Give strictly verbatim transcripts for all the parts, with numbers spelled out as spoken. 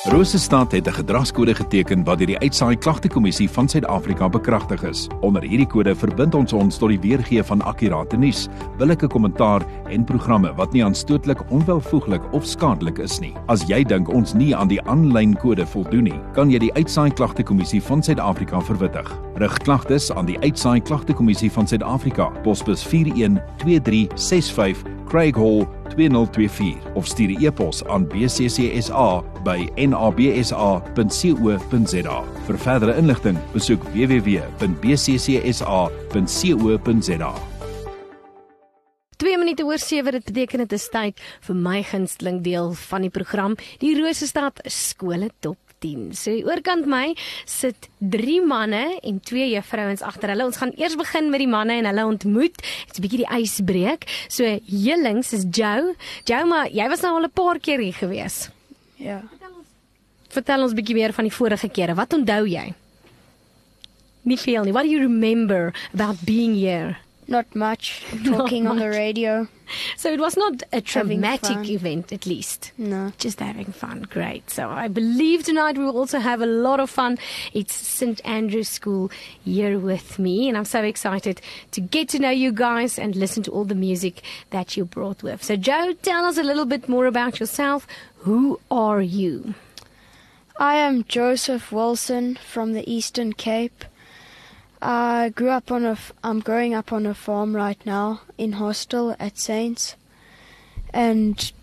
Rosestad het 'n gedragskode geteken wat deur die Uitsaai Klagtekommissie van Suid-Afrika bekragtig is. Onder hierdie kode verbind ons ons tot die weergee van akkurate nuus, billike kommentaar en programme wat nie aanstootlik, onwelvoeglik of skadelik is nie. As jy dink ons nie aan die aanlyn kode voldoen nie, kan jy die Uitsaai Klagtekommissie van Suid-Afrika verwittig. Rig klagtes aan die Uitsaai Klagtekommissie van Suid-Afrika, posbus vier een twee drie ses vyf, Craig Hall twee nul twee vier of stuur 'n e-pos aan b c c s a by n a b s a punt co punt z a. Vir verdere inligting, besoek w w w punt b c c s a punt co punt z a. Twee minute oor sewe, dit beteken dit is tyd vir my gunsteling deel van die program, die Rosestad skole top tien. So oorkant my sit drie manne en twee juffrouens agter hulle. Ons gaan eers begin met die manne en hulle ontmoet. Dit's 'n bietjie die ys breek. So hier links is Joe. Joe, maar jy was nou al 'n paar keer hier gewees. Ja. Vertel ons 'n bietjie meer van die vorige kere. Wat onthou jy? Nie veel nie. What do you remember about being here? Not much. Talking Not on the much. radio. So it was not a Having traumatic fun. event, at least. No. Just having fun. Great. So I believe tonight we will also have a lot of fun. It's Saint Andrew's School here with me, and I'm so excited to get to know you guys and listen to all the music that you brought with. So Joe, tell us a little bit more about yourself. Who are you? I am Joseph Wilson from the Eastern Cape. I grew up on a. F- I'm growing up on a farm right now in hostel at Saints, and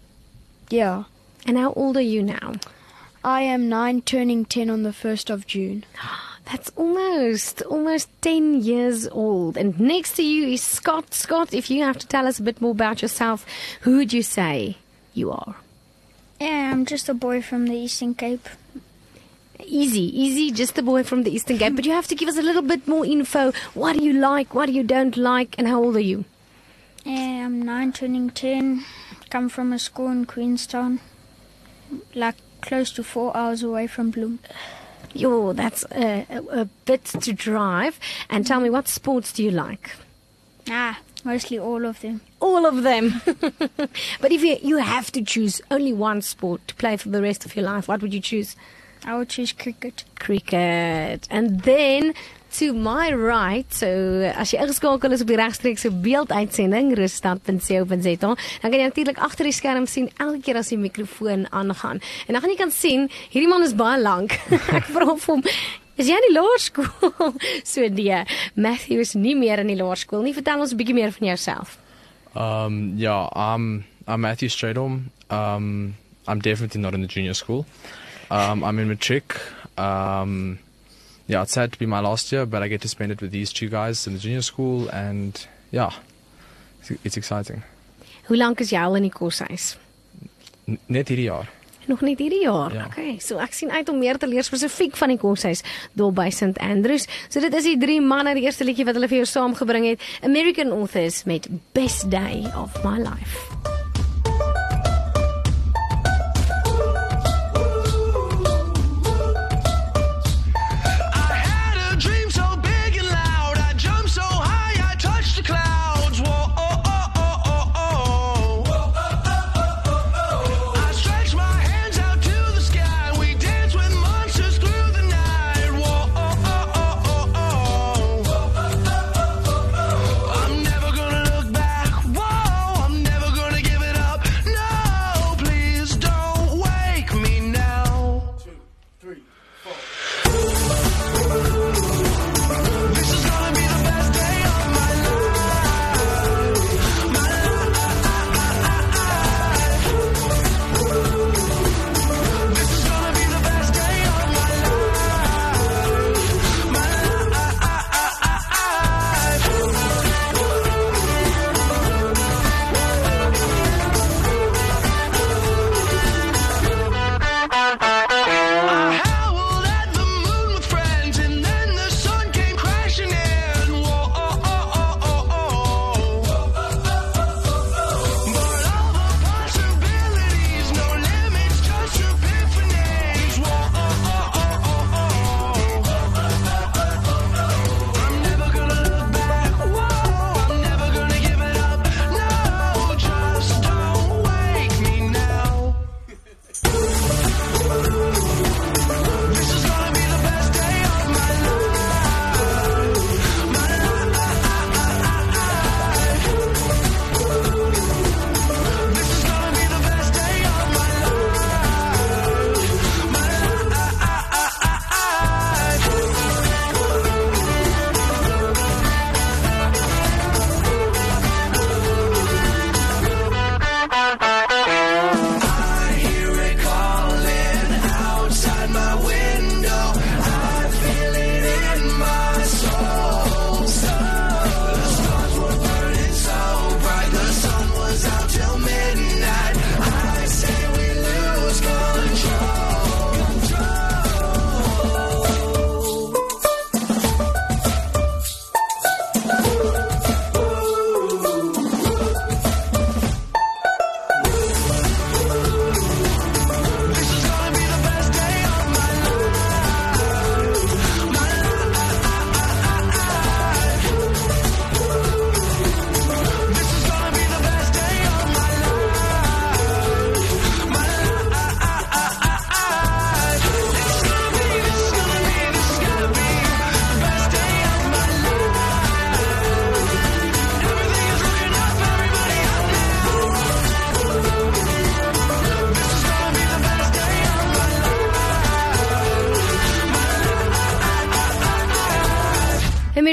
yeah, And how old are you now? I am nine, turning ten on the first of June. That's almost, almost ten years old. And next to you is Scott. Scott, if you have to tell us a bit more about yourself, who would you say you are? Yeah, I'm just a boy from the Eastern Cape. Easy, easy, just a boy from the Eastern Cape. But you have to give us a little bit more info. What do you like, what do you don't like, and how old are you? Yeah, I'm nine, turning ten. Come from a school in Queenstown, like close to four hours away from Bloem. Yo, that's a, a, a bit to drive. And tell me, what sports do you like? Ah, mostly all of them. All of them. But if you, you have to choose only one sport to play for the rest of your life, what would you choose? I would choose cricket. Cricket. And then to my right, so as jy ingeskakel is op die regstreekse beelduitsending rosestad punt co punt z a, dan kan jy natuurlik agter die skerm sien elke keer as die mikrofoon aangaan. En dan gaan jy kan sien, hierdie man is baie lank. Ek vra vir hom, is jy in die laerskool? So nee, Matthew is nie meer in die laerskool nie. Vertel ons 'n bietjie meer van jouself. Um, yeah, I'm, I'm Matthew Stradholm. Um, I'm definitely not in the junior school. Um, I'm in matric. Um, yeah, it's sad to be my last year, but I get to spend it with these two guys in the junior school, and yeah, it's, it's exciting. Hoe lank is jy al in die koshuis? N- Net hierdie jaar. Nog net hierdie jaar. Ja. Okay, so ek sien uit om meer te leer spesifiek van die koshuis daar by Saint Andrews. So dit is die drie manne, die eerste liedjie wat hulle vir jou saamgebring het, American Authors met Best Day of My Life. Gonna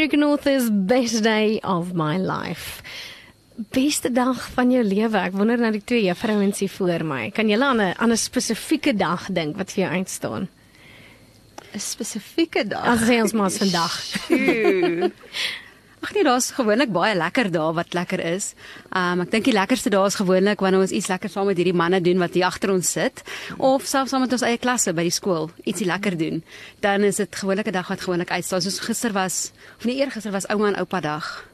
American author's best day of my life. Beste dag van jou lewe. Ek wonder na die twee juffrouens hier voor my. Kan julle aan 'n aan 'n spesifieke dag dink wat vir jou uitstaan? 'n Spesifieke dag. As sê ons maar vandag. Sjoe. Ag nee, daar's gewoonlik baie lekker dae wat lekker is. Um, ek dink die lekkerste dae is gewoonlik wanneer ons iets lekker saam met hierdie manne doen wat hier agter ons sit, of selfs saam met ons eie klasse by die skool ietsie lekker doen. Dan is dit gewoonlik 'n dag wat gewoonlik uitstaan. Soos gister was, of nee, eergister was ouma en oupa dag.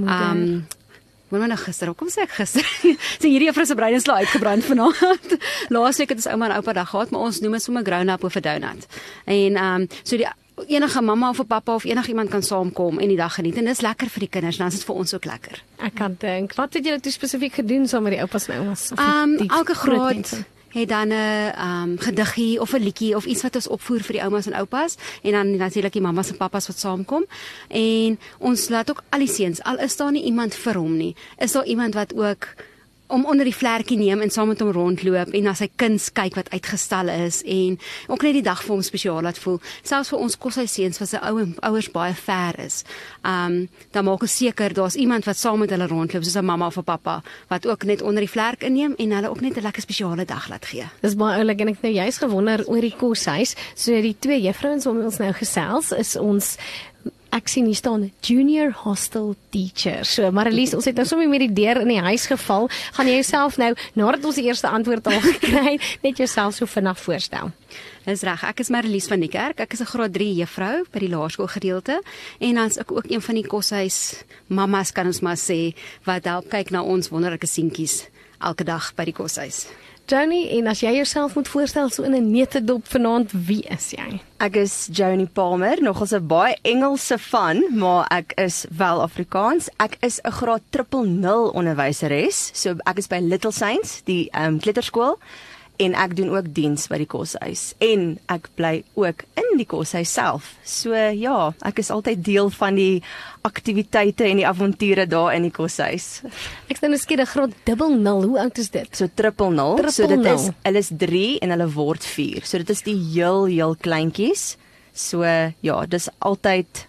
Um, Wanneer nou gister, hoekom sê ek gister? Sê hierdie juffrou se brein is al uitgebrand vanaand. Laasweek het ons ouma en oupa dag gehad, maar ons noem dit sommer ground-up of 'n donut. En um, so die enige mamma of 'n pappa of enige iemand kan saamkom en die dag geniet en dis lekker vir die kinders, dan is dit vir ons ook lekker. Ek kan dink, wat het julle toe spesifiek gedoen saam met die oupas en oumas? Um, elke graad het dan 'n um, gediggie of 'n liedjie of iets wat ons opvoer vir die oumas en oupas en dan natuurlik die mammas en pappas wat saamkom. En ons laat ook al die seuns, al is daar nie iemand vir hom nie, is daar iemand wat ook om onder die vlerkie neem en saam met hom rondloop en na sy kuns kyk wat uitgestal is en ook net die dag vir hom spesiaal laat voel. Selfs vir ons koshuisseuns wat se ou ouers baie ver is. Um dan maak ons seker daar's iemand wat saam met hulle rondloop, soos 'n mamma of 'n pappa wat ook net onder die vlerk inneem en hulle ook net 'n lekker spesiale dag laat gee. Dis baie oulik en ek nou juist gewonder oor die koshuis. So die twee juffrouens waarmee ons nou gesels is ons ek sien hier staan junior hostel teacher. So Marlies, ons het nou sommer met die deur in die huis geval. Gaan jy jouself nou, nadat ons die eerste antwoord al gekry, net jouself so vinnig voorstel? Dis reg, ek is Marlies van die kerk. Ek is 'n graad drie juffrou by die laerskool gedeelte en dan is ek ook een van die koshuis mammas kan ons maar sê wat help kyk na ons wonderlike seentjies elke dag by die koshuis. Joni, en as jy jouself moet voorstel so in 'n neutedop vanaand, wie is jy? Ek is Joni Palmer, nogals 'n baie Engelse van, maar ek is wel Afrikaans. Ek is 'n graad triple nul onderwyseres, so ek is by Little Saints, die um, kleuterskool, en ek doen ook diens by die koshuis. En ek bly ook in die koshuis self. So ja, ek is altyd deel van die aktiwiteite en die avonture daar in die koshuis. Ek sien 'n skede graad dubbel nul. Hoe oud is dit? So triple nul. Triple so dit nul. is hulle is drie en hulle word vier. So dit is die heel heel kleintjies. So ja, dis altyd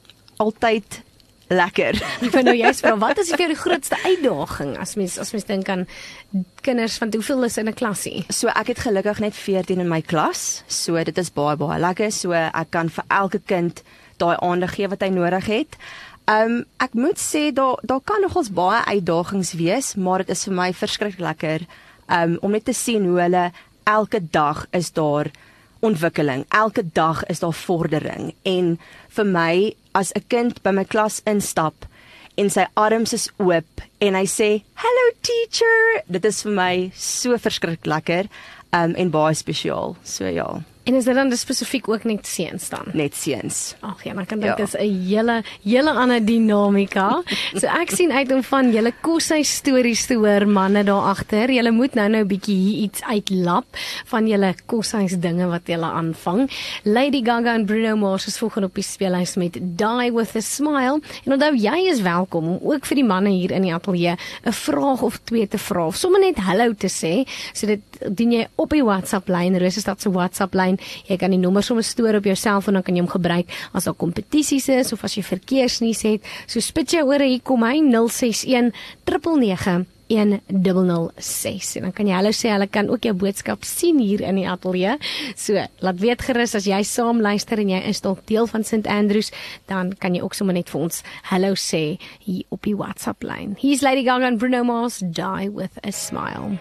altyd lekker. Ek vind nou juist vra, wat is vir jou die grootste uitdaging as mens as mens dink aan kinders van hoeveel is in 'n klasie? So ek het gelukkig net veertien in my klas. So dit is baie baie lekker. So ek kan vir elke kind daai aandag gee wat hy nodig het. Um ek moet sê daar daar kan nogals baie uitdagings wees, maar dit is vir my verskriklik lekker um om net te sien hoe hulle elke dag is daar ontwikkeling. Elke dag is daar vordering en vir my as 'n kind by my klas instap en sy arms is oop en hy sê hello teacher, dit is vir my so verskriklik lekker um, en baie spesiaal. So ja. En is dit dan spesifiek ook net seuns dan? Net seuns. Ag ja, dan kan dit Ja. is 'n hele hele ander dinamika. So ek sien uit om van julle koshuis stories te hoor, manne daar agter. Julle moet nou nou 'n bietjie hier iets uitlap van julle koshuis dinge wat julle aanvang. Lady Gaga en Bruno Mars is volgende op die speellys met Die With A Smile. En onthou, jy is welkom om ook vir die manne hier in die ateljee 'n vraag of twee te vra of sommer net hallo te sê. So dit doen jy op die WhatsApp lyn, Rosestad se WhatsApp lyn. Jy kan die nommer sommer stoor op jou selfoon, dan kan jy hom gebruik as daar kompetisies is of as jy verkeersnuus het. So spit jou ore, hier kom hy nul ses een nege nege een nul nul ses. En dan kan jy hallo sê, hulle kan ook jou boodskap sien hier in die ateljee. So laat weet gerus as jy saam luister en jy is dalk deel van Saint Andrews, dan kan jy ook sommer net vir ons hallo sê hier op die WhatsApp lyn. Hier's Lady Gaga en Bruno Mars, Die With A Smile.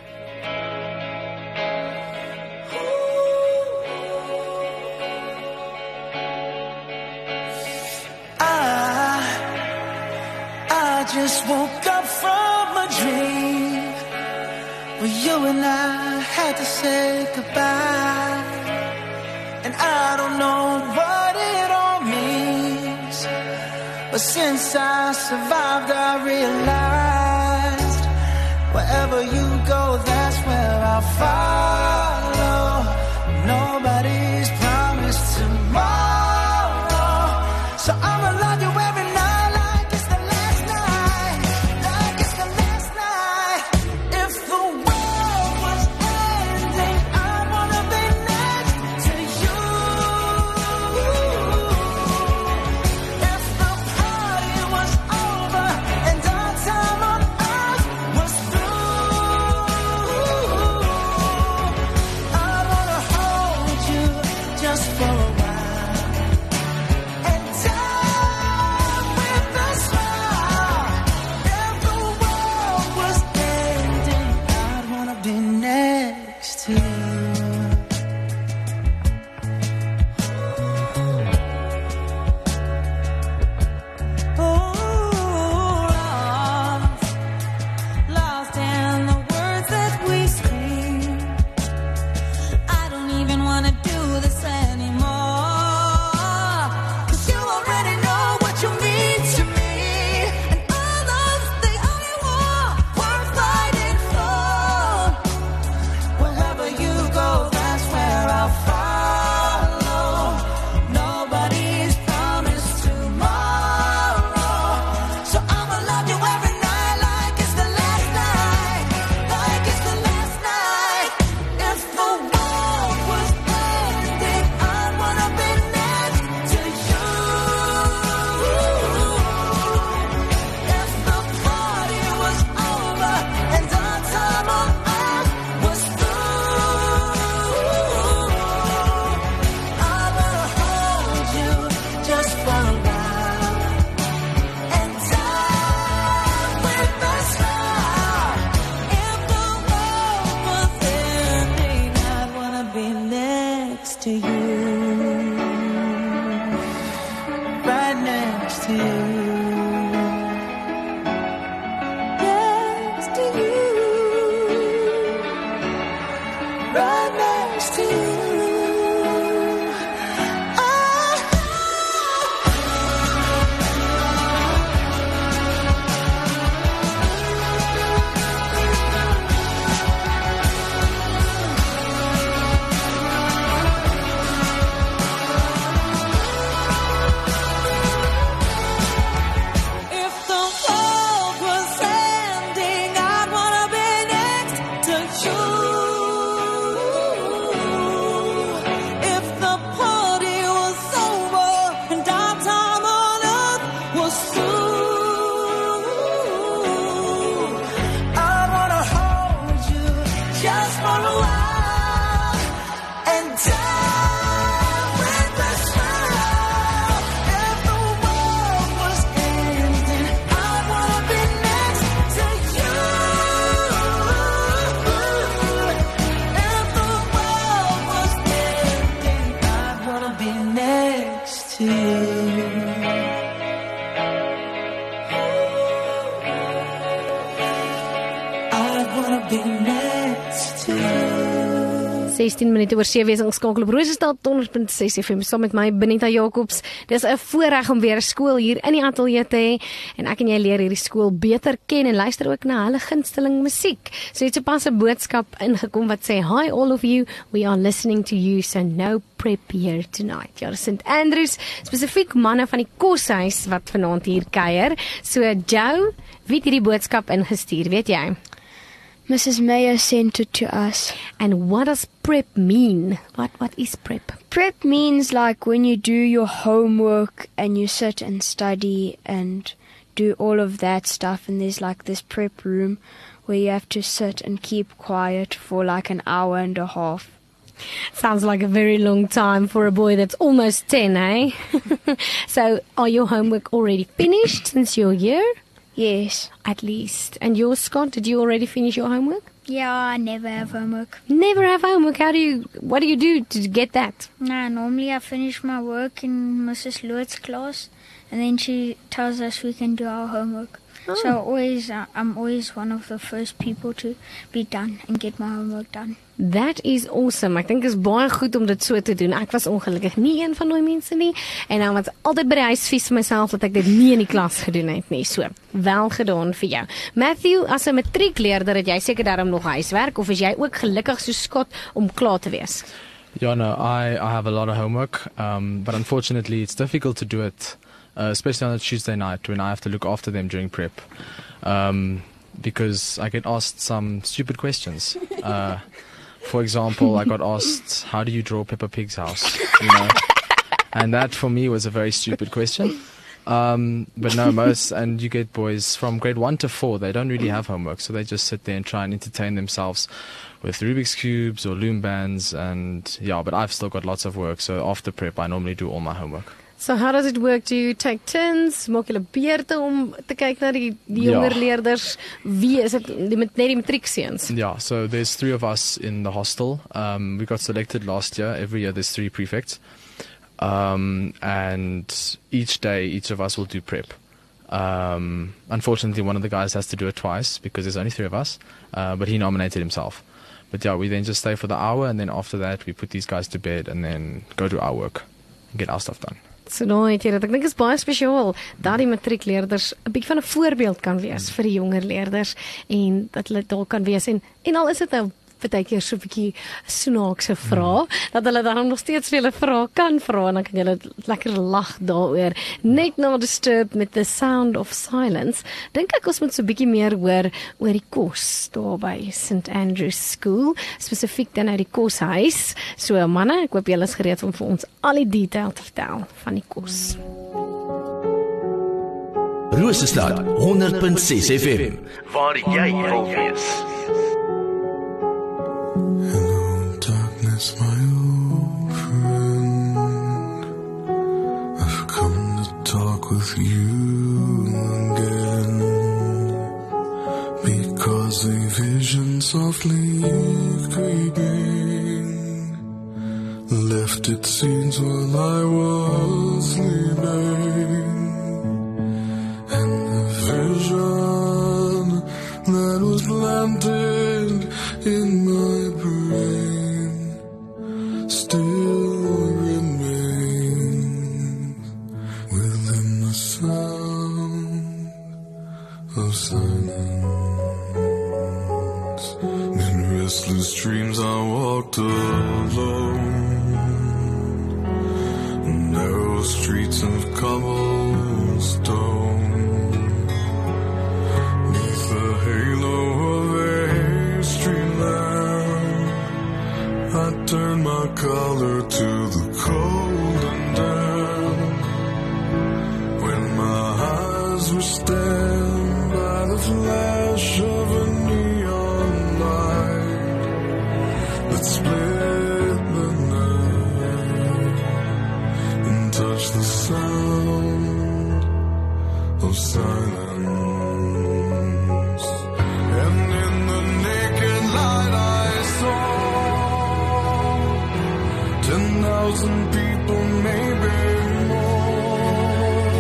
I just woke up from a dream where you and I had to say goodbye, and I don't know what it all means, but since I survived I realized wherever you go, that's where I'll follow. Nobody's promised tomorrow, so I'ma love you every night. to you, right next to you. Right next to you. sestien minute oor sewe is ingeskakel op Rosestad honderd punt ses F M saam met my Benita Jacobs. Dis 'n voorreg om weer skool hier in die ateljee te hê en ek en jy leer hierdie skool beter ken en luister ook na hulle gunsteling musiek. So het sopas 'n boodskap ingekom wat sê hi all of you, we are listening to you, so no prep here tonight. Ja, Saint Andrews, spesifiek manne van die koshuis wat vanaand hier kuier. So Joe, wie het hierdie boodskap ingestuur, weet jy? Missus Mayer sent it to us. And what does prep mean? What what is prep? Prep means like when you do your homework and you sit and study and do all of that stuff, and there's like this prep room where you have to sit and keep quiet for like an hour and a half. Sounds like a very long time for a boy that's almost ten, eh? So, are your homework already finished since you're here? Yes. At least. And yours, Scott, did you already finish your homework? Yeah, I never have homework. Never have homework? How do you, what do you do to get that? Nah, normally I finish my work in Missus Lowe's class, and then she tells us we can do our homework. Oh. So always, uh, I'm always one of the first people to be done and get my homework done. That is awesome. Ek dink is baie goed om dit so te doen. Ek was ongelukkig nie een van daai mense nie. En nou was altyd by die huis vies vir myself dat ek dit nie in die klas gedoen het nie. So, wel gedaan vir jou. Matthew, as 'n matriekleerder het jy seker daarom nog huiswerk of is jy ook gelukkig so Scott om klaar te wees? Yeah, no, I, I have a lot of homework, um, but unfortunately it's difficult to do it, uh, especially on a Tuesday night when I have to look after them during prep, um, because I get asked some stupid questions. Uh, For example, I got asked, how do you draw Peppa Pig's house? You know, and that for me was a very stupid question. Um, but no, most, and you get boys from grade one to four, they don't really have homework, so they just sit there and try and entertain themselves with Rubik's Cubes or loom bands, and yeah, but I've still got lots of work, so after prep, I normally do all my homework. So how does it work? Do you take turns? Maak julle beurte om te kyk na die, die jonger Ja. leerders? Wie is dit? Die met net die matriekseuns? Yeah, so there's three of us in the hostel. Um, we got selected last year. Every year there's three prefects. Um, and each day, each of us will do prep. Um, unfortunately, one of the guys has to do it twice because there's only three of us, uh, but he nominated himself. But yeah, we then just stay for the hour, and then after that, we put these guys to bed and then go do our work and get our stuff done. So nou het jy dit. Ek dink is baie spesiaal dat die matriekleerders 'n bietjie van 'n voorbeeld kan wees vir die jonger leerders en dat hulle daar kan wees en en al is dit nou partykeer so 'n bietjie snaakse vrae, dat hulle dan nog steeds vir hulle vrae kan vra en dan kan julle lekker lag daaroor. Net na Disturb met The Sound of Silence. Dink ek ons moet so 'n bietjie meer hoor oor die kos daar by Saint Andrews School, spesifiek dan uit die koshuis. So manne, ek hoop julle is gereed om vir ons al die detail te vertel van die kos. Rosestad honderd punt ses F M, waar jy wil wees. Hello, darkness, my old friend. I've come to talk with you again, because a vision softly creeping left lifted scenes while I was sleeping, and the vision that was planted in my brain still remains within the sound of silence. In restless dreams I walked alone, narrow streets of cobblestone, neath the halo of a street lamp. I turned my collar to the cold and damp, when my eyes were stabbed by the flash of a neon light that split the night and touched the sound of silence. And in the naked light I saw ten thousand people, maybe more,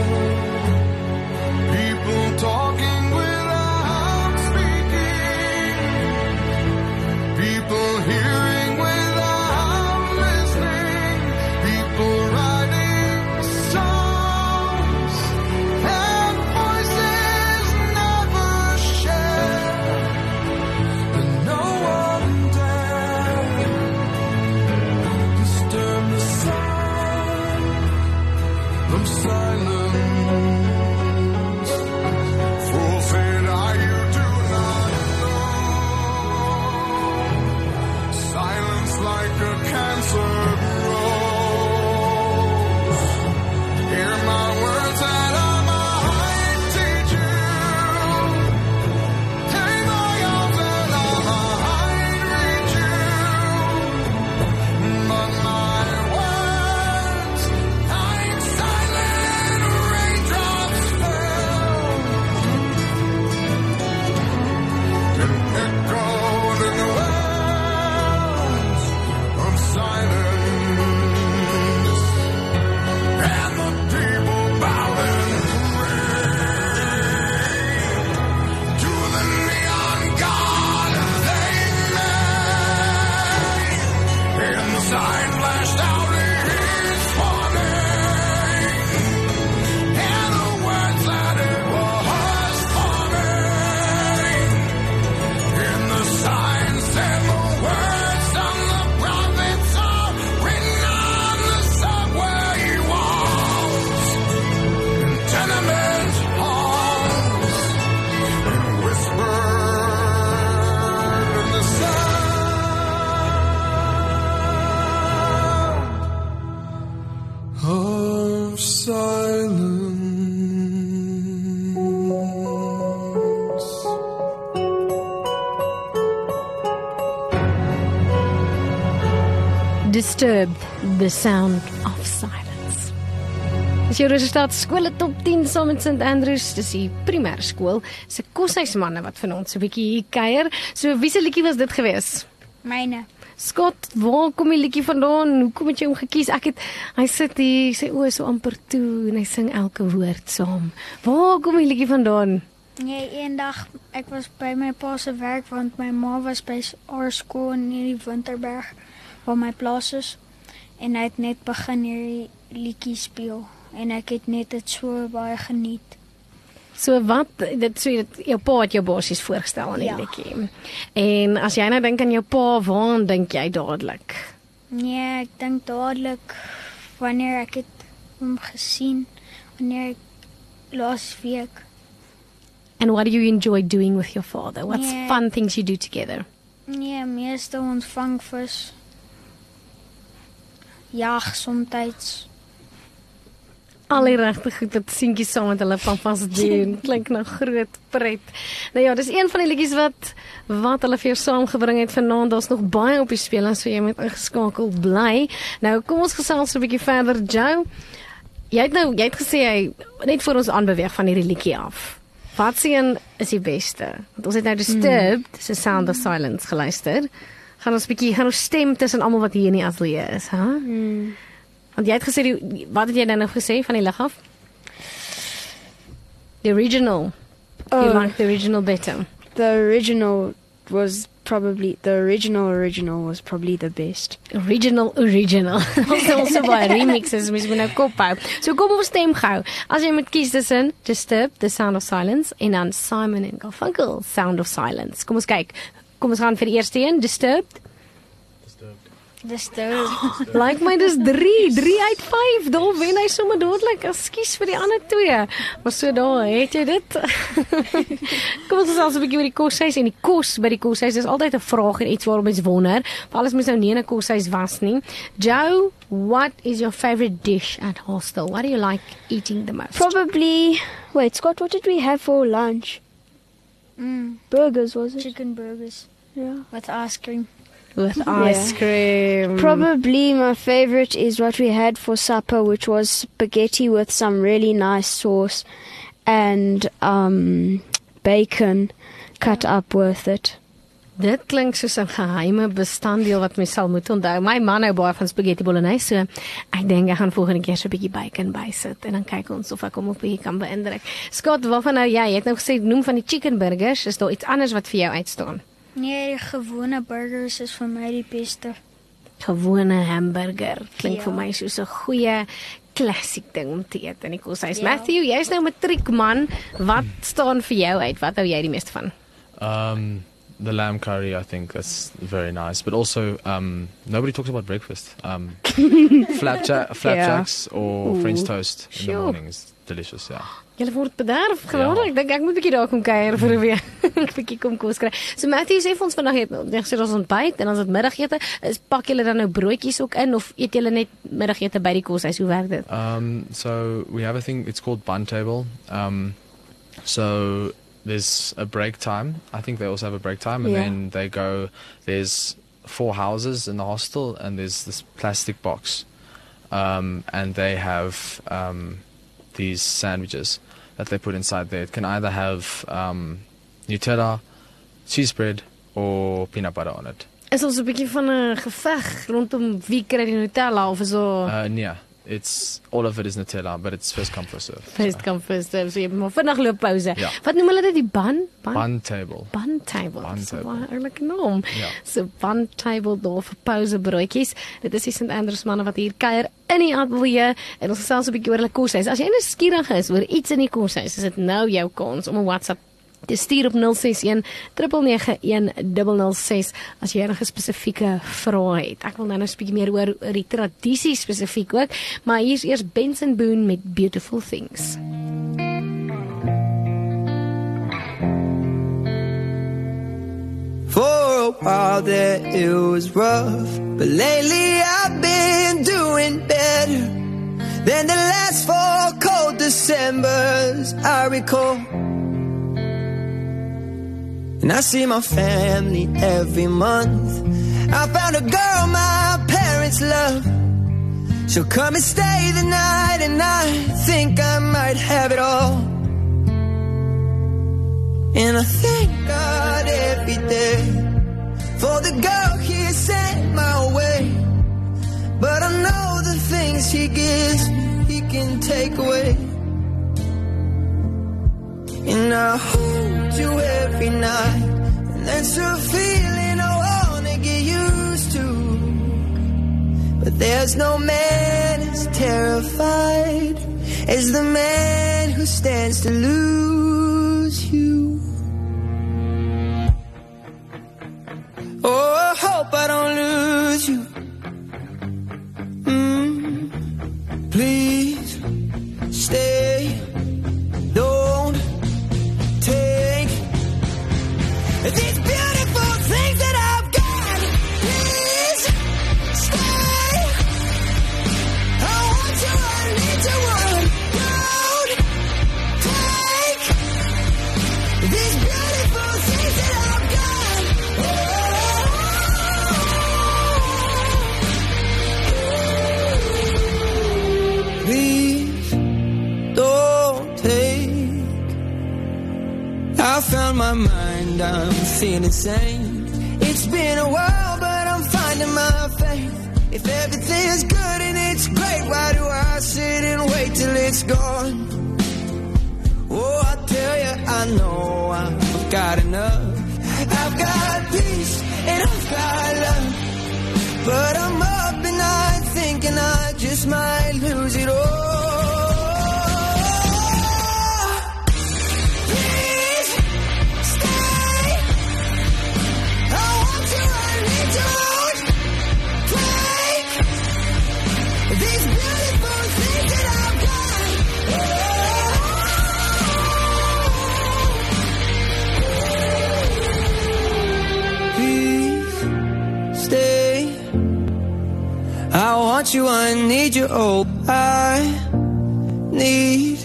people talking without speaking, people hearing without listening, people writing songs and voices never shared, and no one dared disturb the sound of silence. Forfeit are you do not know, silence like a cancer grows. Hear my words and I might teach you, take my arms and I might reach you, but my words like silent raindrops fell and echoed in the wells of silence, and the people bowed and prayed to the neon god they made, and the sign flashed out his warning, and the words that it was forming, and the sign said the words of the prophets are written on the subway walls, in tenement halls, and whispered in the sound of silence. Disturbed, the sound of silence. Dis jou resultaat skole top tien saam met Saint Andrews, dis die primêre skool se koshuismanne wat vanaand so 'n bietjie hier kuier. So wie se liedjie was dit gewees? Myne. Scott, waar kom die liedjie vandaan? Hoekom het jy hom gekies? Ek het hy sit hier, sy oë so amper toe en hy sing elke woord saam. Waar kom die liedjie vandaan? Nee, eendag ek was by my pa se werk want my ma was by haar skool in hierdie Winterberg waar my plaas is, en hy het net begin hierdie liedjie speel en ek het net dit so baie geniet. So wat, dit so dit, jou pa het jou basies voorgestel aan die Ja. liedjie. En as jy nou dink aan jou pa, waaraan dink jy dadelik? Nee, ek dink dadelik wanneer ek het hom gesien, wanneer ek laas week. And what do you enjoy doing with your father? What's Yeah. fun things you do together? Nee, meestal ons vang vis. Jag somtyds. Al die regte goed wat seentjies saam met hulle van vas doen. Klink nou groot pret. Nou ja, dis een van die liedjies wat wat hulle vir jou saamgebring het vanaand. Daar's nog baie op die speel en so jy moet ingeskakel bly. Nou kom ons gesels 'n bietjie verder, Joe. Jy het nou jy het gesê jy net voor ons aanbeweeg van hierdie liedjie af. Wat sien is die beste? Want ons het nou Disturbed, mm. se Sound of Silence geluister. gaan ons bietjie gaan ons stem tussen almal wat hier in die ateljee is, hè? Huh? Hmm. Want jy het gesê die, wat het jy dan nou gesê van die lig af? The original. Oh. You like the original better? The original was probably the original original was probably the best. Original original. Ons het also baie remixes, mens moet nou kop hou. So kom ons stem gou. As jy moet kies tussen Disturbed, The Sound of Silence en dan Simon and Garfunkel, Sound of Silence. Kom ons kyk. Kom ons gaan vir die eerste een, Disturbed. Disturbed. Like my dis drie, drie uit vyf. Daar wen hy sommer dadelik. Ekskuus vir die ander twee. Maar so daar, het jy dit? Kom ons gesels 'n bietjie oor die koshuis en die kos by die koshuis. Dis altyd 'n vraag en iets waarom mens wonder. Veral as mens nou nie in 'n koshuis was nie. Joe, what is your favorite dish at hostel? What do you like eating the most? Probably. Wait, Scott, what did we have for lunch? Mm, Burgers, was it? chicken burgers Yeah. with ice cream. With ice Yeah. cream. Probably my favorite is what we had for supper, which was spaghetti with some really nice sauce and um, bacon cut up with it. Dit klink soos 'n geheime bestanddeel wat mens sal moet onthou. My man hou baie van spaghetti bolognese, so ek dink ek gaan volgende keer so 'n bietjie bacon bysit en dan kyk ons of ek hom op bietjie kan beïndruk. Scott, waarvan nou jy? Jy het nou gesê noem van die chicken burgers, is daar iets anders wat vir jou uitstaan? Nee, die gewone burgers is vir my die beste. Gewone hamburger. Klink Ja. vir my soos 'n goeie klassiek ding om te eet in die koshuis. Ja. Matthew, jy's nou 'n matriekman. Wat staan vir jou uit? Wat hou jy die meeste van? Um, the lamb curry, I think that's very nice. But also, um, nobody talks about breakfast. Um, flapjack, flapjacks or French Ooh. toast in Sure. the morning is delicious. Yeah. Julle word bederf, geweldig. Ja. Ek dink ek moet 'n bietjie daar kom kuier vir 'n week. 'n bietjie kom kos kry. So Matthew sê vir ons vandag het jy gesê ons ontbyt en dan is dit middagete. Is pak julle dan nou broodjies ook in of eet julle net middagete by die koshuis? Hoe werk dit? Um, so we have a thing. It's called bun table. Um, so there's a break time. I think they also have a break time, and Yeah. then they go. There's four houses in the hostel, and there's this plastic box, um, and they have um, these sandwiches that they put inside there. It can either have um, Nutella, cheese bread, or peanut butter on it. Is ons 'n bietjie van 'n geveg rondom wie kry die Nutella of so? Uh, and yeah, it's all of it is Nutella, but it's first come first serve. First come first serve. So jy moet maar vinnig loop pouse. Ja. Wat noem hulle dit, die bun? Bun table. Bun table. Bun So table. baie eerlike naam. Ja. So bun table daar vir pouse broodjies. Dit is die Saint Andrews manne wat hier kuier in die ateljee en ons gesels 'n bietjie oor hulle koshuis. As jy nuuskierig is oor iets in die koshuis, is dit nou jou kans om 'n WhatsApp te stuur op nul ses een nege nege een nul nul ses as jy enige spesifieke vrae het. Ek wil nou nou 'n bietjie meer oor, oor die tradisie spesifiek ook, maar hier's eers Benson Boone met Beautiful Things. For a while there it was rough, but lately I've been doing better than the last four cold Decembers I recall. And I see my family every month. I found a girl my parents love. She'll come and stay the night, and I think I might have it all. And I thank God every day for the girl He sent my way. But I know the things He gives me, He can take away. And I hold you every night, and that's a feeling I wanna get used to. But there's no man as terrified as the man who stands to lose you. Oh, I hope I don't lose you. Mm, please stay. Don't take these beautiful things that I've got. Please stay. I want you, I need you. Don't take these beautiful things that I've got. Oh. Please don't take. I found my mind, I'm feeling sane. It's been a while, but finding my faith. If everything is good and it's great, why do I sit and wait till it's gone? Oh, I tell you, I know I've got enough. I've got peace and I've got love, but I'm up at night thinking I just might lose it all. Please stay. I want you, I need you. Take these beautiful things that I've got. Please stay. I want you, I need you, oh, I need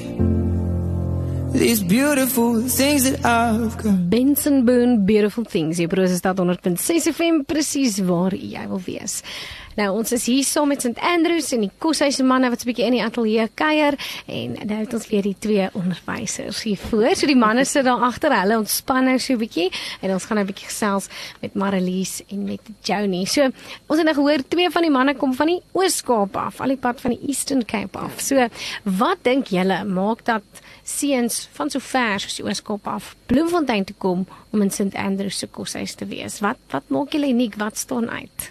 these beautiful things that I've got. Benson Boone, Beautiful Things. Jy broers is dat honderd punt ses F M, presies waar jy wil wees. Nou, ons is hier saam met Saint Andrews en die Koshuis manne wat 'n bietjie in die ateljee kuier en nou het ons weer die twee onderwysers hier voor. So die manne sit daar agter, hulle ontspan nou so 'n bietjie en ons gaan nou 'n bietjie gesels met Marlies en met Joni. So, ons het nou gehoor twee van die manne kom van die Oos-Kaap af, al die pad van die Eastern Cape af. So, wat dink julle maak dat seuns van so ver soos die Oos-Kaap af Bloemfontein toe kom om in Saint Andrews se koshuis te wees? Wat wat maak julle uniek? Wat staan uit?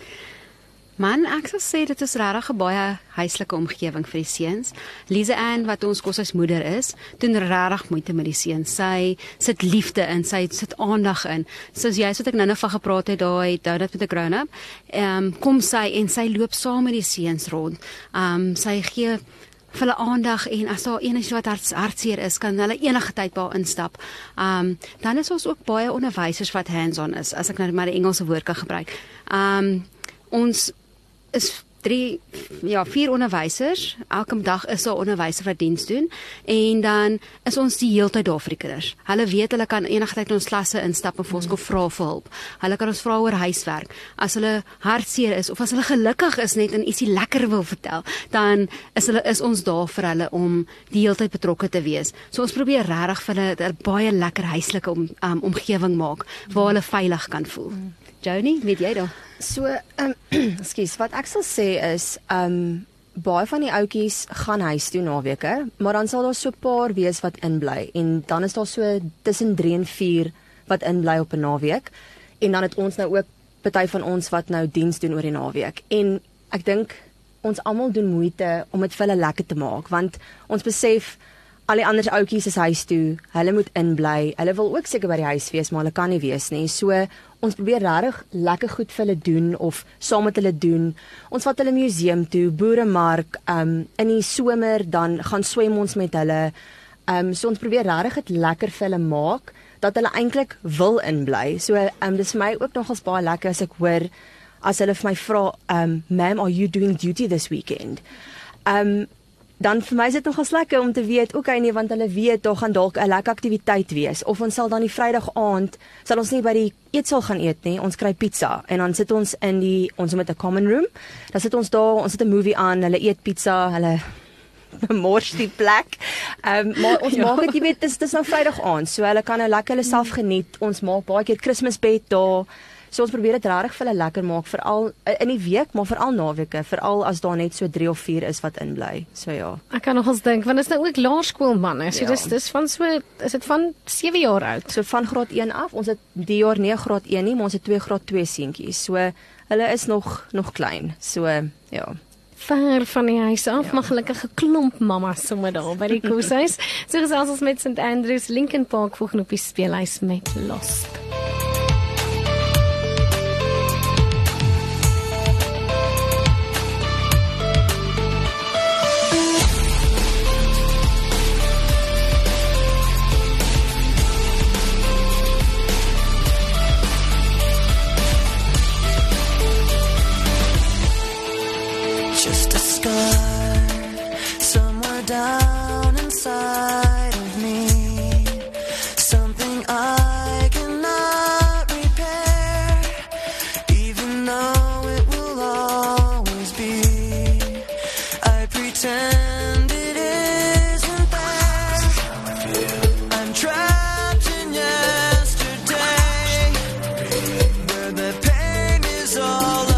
Man, ek sal sê dit is regtig 'n baie huislike omgewing vir die seuns. Lise Ann, wat ons koshuismoeder is, doen regtig moeite met die seuns. Sy sit liefde in, sy sit aandag in. Soos jy wat ek nou-nou van gepraat het, daai Donut met 'n grown-up, um, kom sy en sy loop saam met die seuns rond. Um, sy gee vir hulle aandag en as daar enigiets wat hart, hartseer is, kan hulle enige tyd by haar instap. Um, dan is ons ook baie onderwysers wat hands-on is, as ek nou maar die Engelse woord kan gebruik. Um, ons is drie, ja, vier onderwysers. Elke dag is daar 'n onderwyser wat diens doen en dan is ons die heeltyd daar vir die kinders. Hulle weet hulle kan enige tyd in ons klasse instap en vir ons kom vra vir hulp. Hulle kan ons vra oor huiswerk. As hulle hartseer is of as hulle gelukkig is net en ietsie lekker wil vertel, dan is hulle is ons daar vir hulle om die heeltyd betrokke te wees. So ons probeer regtig vir hulle 'n baie lekker huislike om, um, omgewing maak waar hulle veilig kan voel. Joni, weet jy dan? So, um, ekskuus, wat ek sal sê is, um, baie van die ouetjies gaan huis toe naweke, maar dan sal daar so 'n paar wees wat inbly en dan is daar so tussen drie en vier wat inbly op 'n naweek en dan het ons nou ook party van ons wat nou diens doen oor die naweek en ek dink ons almal doen moeite om dit vir hulle lekker te maak want ons besef al die ander ouetjies is huis toe, hulle moet inbly, hulle wil ook seker by die huis wees, maar hulle kan nie wees nie. So ons probeer regtig lekker goed vir hulle doen of saam met hulle doen. Ons vat hulle museum toe, boeremark, um, in die somer dan gaan swem ons met hulle. Um, so ons probeer regtig dit lekker vir hulle maak dat hulle eintlik wil inbly. So um, dis vir my ook nogals baie lekker as ek hoor as hulle vir my vra, um, "Ma'am, are you doing duty this weekend?" Um, dan vir my is dit nogals lekker om te weet, okay nee, want hulle weet, daar gaan dalk 'n lekker aktiwiteit wees, of ons sal dan die Vrydag aand, sal ons nie by die eetsaal gaan eet nie, ons kry pizza, en dan sit ons in die, ons met 'n common room, dan sit ons daar, ons sit 'n movie aan, hulle eet pizza, hulle mors die plek, um, maar ons ja. maak het, jy weet, dis, dis nou Vrydag aand, so hulle kan nou lekker hulle self geniet, ons maak baie keer Kersfeesbed daar, so ons probeer dit regtig vir hulle lekker maak, veral in die week, maar veral naweke, veral as daar net so drie of vier is wat inbly. So ja. Ek kan nogals dink, want dit is nou ook laerskoolmanne. So ja. dis dis van so is dit van sewe jaar oud. So van graad een af. Ons het die jaar nie graad een nie, maar ons het twee graad twee seentjies. So hulle is nog nog klein. So ja. Ver van die huis af, ja. maar gelukkig 'n klomp mamas sommer daar by die koshuis. So gesels ons met Saint Andrews, Lincoln Park volgende op die speelhuis met Lost. Just a scar somewhere down inside of me, something I cannot repair, even though it will always be. I pretend it isn't there. I'm trapped in yesterday, where the pain is all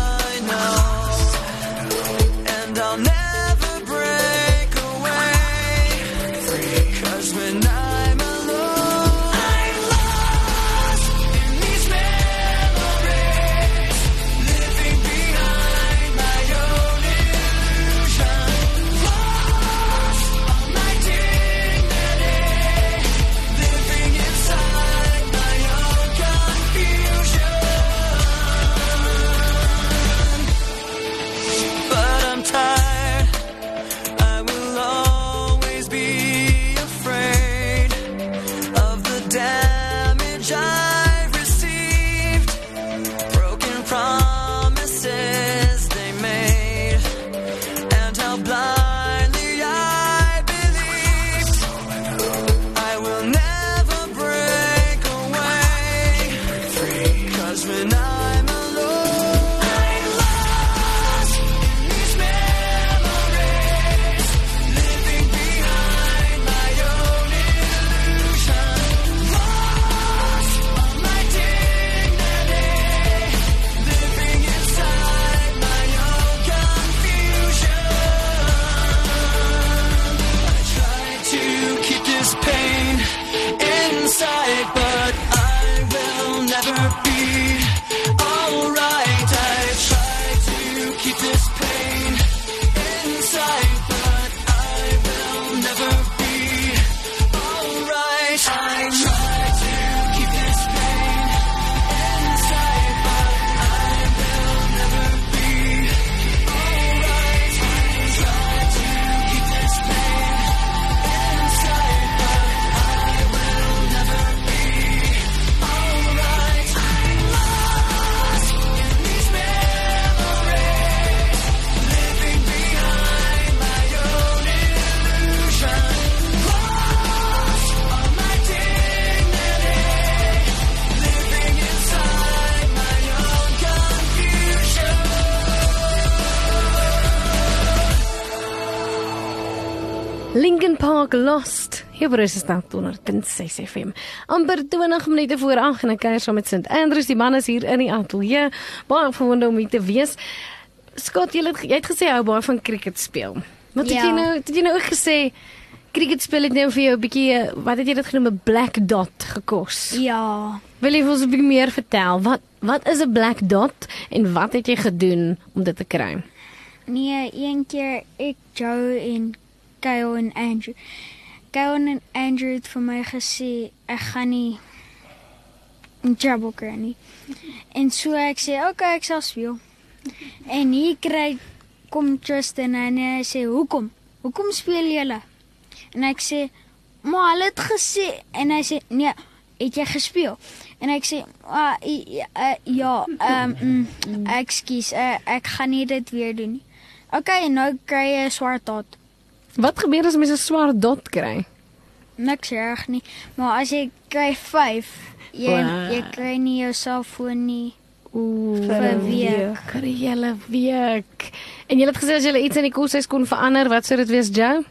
Linkin Park Lost. Hier by Russtad honderd punt ses F M. Amper twintig minute voor agt en ek kuier saam met Sint Andrews. Die man is hier in die ateljee. Baie opgewonde om hier te wees. Scott, jy het, jy het gesê hou baie van cricket speel. Wat het Ja. jy nou, het jy nou ook gesê cricket speel het nou vir jou 'n bietjie, wat het jy dit genoem, 'n black dot gekos? Ja. Wil jy vir ons 'n bietjie meer vertel? Wat wat is 'n black dot en wat het jy gedoen om dit te kry? Nee, een keer ek, Joe en Kyle en Andrew. Kyle en Andrew het vir my gesê ek gaan nie in trouble kry nie. En so ek sê, oké, okay, ek sal speel. En hier kry kom Tristan en hy sê, hoekom? Hoekom speel julle? En ek sê, maar hulle het gesê, en hy sê, nee, het jy gespeel? En ek sê, ah, ja, uh, ja um, mm, ekskuus, uh, ek gaan nie dit weer doen nie. Oké, okay, nou kry jy 'n swart dot. Wat gebeur as mens 'n swart dot kry? Niks erg nie, maar as jy kry vyf, jy, Wow. jy kry nie jou selfoon nie. Ooh, Vir 'n week. Vir 'n hele week. En jy het gesê as jy iets in die koshuis kon verander, wat sou dit wees, Joe?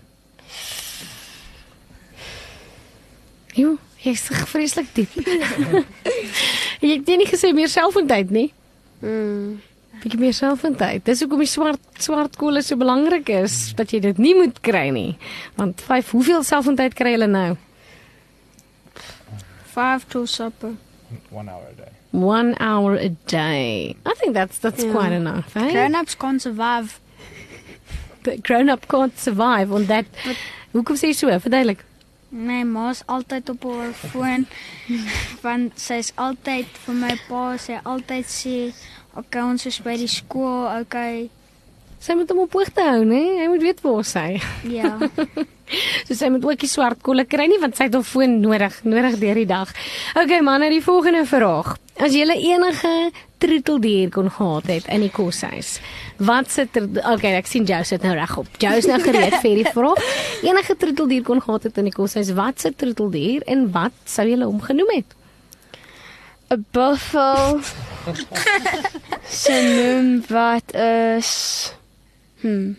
Jo, jy's vreeslik diep. Jy het nie gesê meer selfontyd nie. Mm. Bietjie meer selfontyd. Dis hoekom die swart swart kolle so belangrik is, dat jy dit nie moet kry nie. Want vyf, hoeveel selfontyd kry hulle nou? Five till supper. One hour a day. One hour a day. I think that's that's Ja. quite enough, eh? Grown-ups can't survive. The grown-up can't survive on that. Hoekom sê jy so? Verduidelik. My ma's altyd op haar foon, want sy's altyd vir my pa, sy altyd sê, okay, ons is by die skool, okay, Sy moet hom op hoogte hou, né? Hy moet weet waar sy. ja. So sy moet ook die swart kolle kry nie, want sy het hom foon nodig, nodig deur die dag. Okay, manne, die volgende vraag. As jy enige troeteldier kon gehad het in die koshuis, wat sit er, okay, ek sien Joe sit nou regop. Joe's nou gereed vir die vraag. Enige troeteldier kon gehad het in die koshuis, wat sit troeteldier en wat sou jy hom genoem het? 'n buffel. Sy noem wat is Hmm.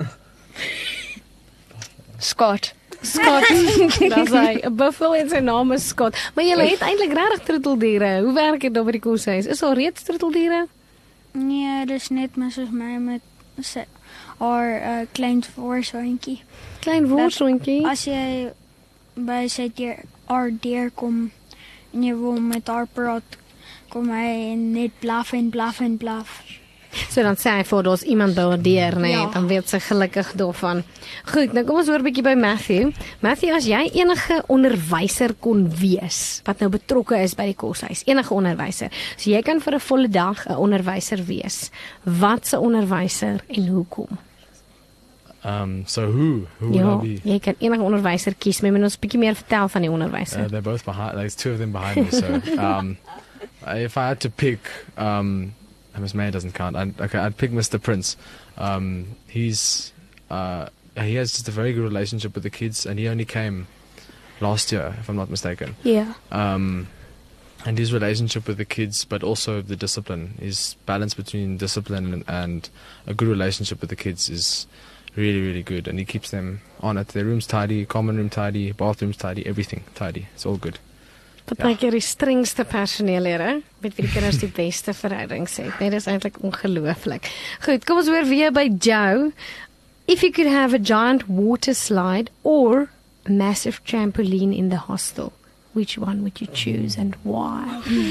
Scott. Scott. Dis hy. 'n Buffel en sy naam is Scott. Maar jy het eintlik regtig troeteldiere. Hoe werk dit daar by die koshuis? Is daar reeds troeteldiere? Nee, dis net mis soos my met sy haar uh, klein voorsoontjie. Klein worshondjie. As jy by sy deur haar deur kom en jy wil met haar praat, kom hy en net blaf en blaf en blaf. So dan sê hy voor daar's iemand by haar deur, nee, Ja. dan word sy gelukkig daarvan. Goed, nou kom ons hoor 'n bietjie by Matthew. Matthew, as jy enige onderwyser kon wees wat nou betrokke is by die koshuis, enige onderwyser. So jy kan vir 'n volle dag 'n onderwyser wees. Wat 'n onderwyser en hoekom? Um, so who? Who Ja, would I be? jy kan enige onderwyser kies, maar jy moet ons 'n bietjie meer vertel van die onderwyser. Uh, they're both behind. There's two of them behind me. So, um, if I had to pick, um, Miss May doesn't count. I'd, okay, I'd pick Mister Prince. Um, he's uh, he has just a very good relationship with the kids, and he only came last year, if I'm not mistaken. Yeah. Um, and his relationship with the kids, but also the discipline, his balance between discipline and, and a good relationship with the kids is really, really good. And he keeps them on it. Their room's tidy, common room tidy, bathroom's tidy, everything tidy. It's all good. Partykeer die strengste personeel hier, hè? Met wie die kinders die beste verhoudings het. Nee, dis eintlik ongelooflik. Goed, kom ons hoor weer by Joe. If you could have a giant water slide or a massive trampoline in the hostel, which one would you choose and why?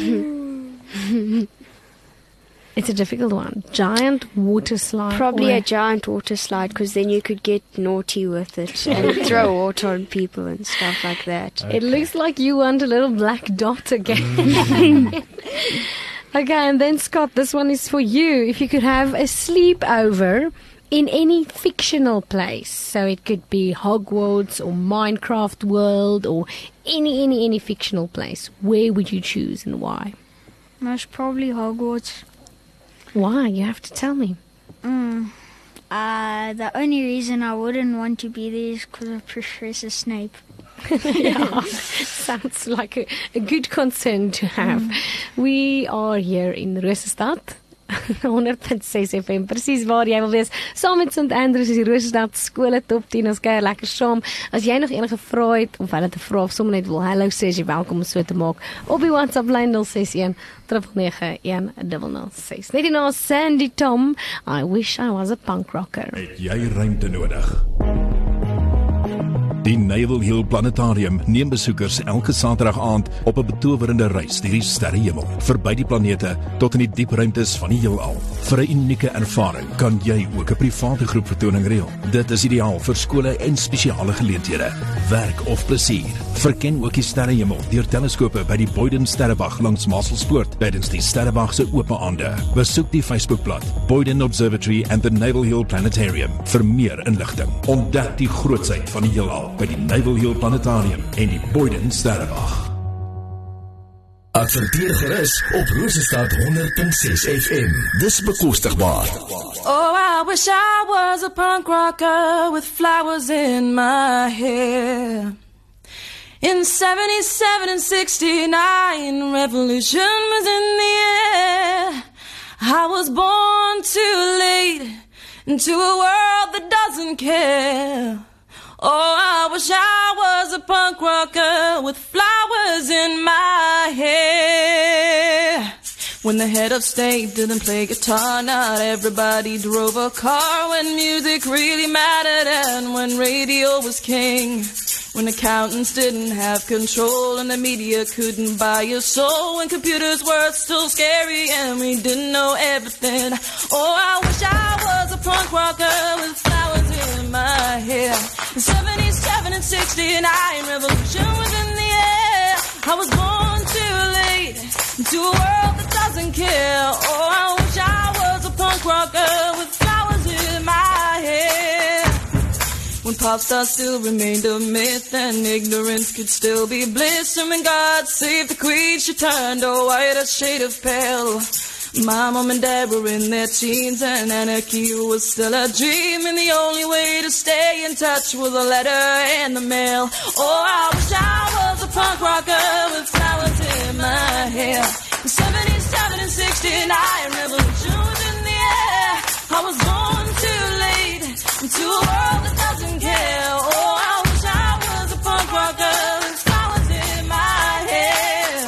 It's a difficult one. Giant water slide. Probably or a giant water slide, because then you could get naughty with it and throw water on people and stuff like that. It looks like you want a little black dot again. Okay, and then Scott, this one is for you. If you could have a sleepover in any fictional place, so it could be Hogwarts or Minecraft World or any, any, any fictional place, where would you choose and why? Most probably Hogwarts. Why? You have to tell me. Mm. Uh, the only reason I wouldn't want to be there is because of Professor Snape. Yeah, sounds like a, a good concern to have. Mm. We are here in Russtad honderd punt ses F M, presies waar jy wil wees. Saam met Saint Andrews is die Roosterstad skole top tien, ons kuier lekker saam. As jy nog enige vrae het, of hulle te vra of sommer net wil hallo sê, as jy welkom om so te maak, op die WhatsApp lyn nul ses een nege nege een nul nul ses. Net hierna Sandy Tom, I wish I was a punk rocker. Het jy ruimte nodig? Die Naval Hill Planetarium neem besoekers elke Saterdag aand op 'n betowerende reis deur die sterrehemel, verby die planete tot in die diep ruimtes van die heelal. Vir 'n unieke ervaring kan jy ook 'n private groep vertoning reël. Dit is ideaal vir skole en spesiale geleenthede, werk of plesier. Verken ook die sterrehemel deur teleskope by die Boyden Sterrebag langs Maselspoort tydens die Sterrebag se oop aande. Besoek die Facebookblad Boyden Observatory and the Naval Hill Planetarium vir meer inligting. Ontdek die grootsheid van die heelal by die Naval Hill Planetarium en die Boyden Sterrebag. Adverteer gerus op Roosterstad honderd punt ses F M. Dis bekostigbaar. Oh, I wish I was a punk rocker with flowers in my hair. In seventy-seven and sixty-nine, revolution was in the air. I was born too late into a world that doesn't care. Oh, I wish I was a punk rocker with flowers in my hair. When the head of state didn't play guitar, not everybody drove a car. When music really mattered and when radio was king. When accountants didn't have control and the media couldn't buy your soul. When computers were still scary and we didn't know everything. Oh, I wish I was a punk rocker with flowers in my hair. In seventy-seven and sixty-nine, revolution was in the air. I was born too late into a world that doesn't care. Oh, I wish I was a punk rocker with flowers in my hair. When pop stars still remained a myth and ignorance could still be bliss. And when God saved the queen, she turned a whiter shade of pale. My mom and dad were in their teens and anarchy was still a dream. And the only way to stay in touch was a letter and the mail. Oh, I wish I was a punk rocker with flowers in my hair. In seventy-seven and sixty-nine, revolution was in the air. I was born too late into a world that doesn't care. Oh, I wish I was a punk rocker with flowers in my hair.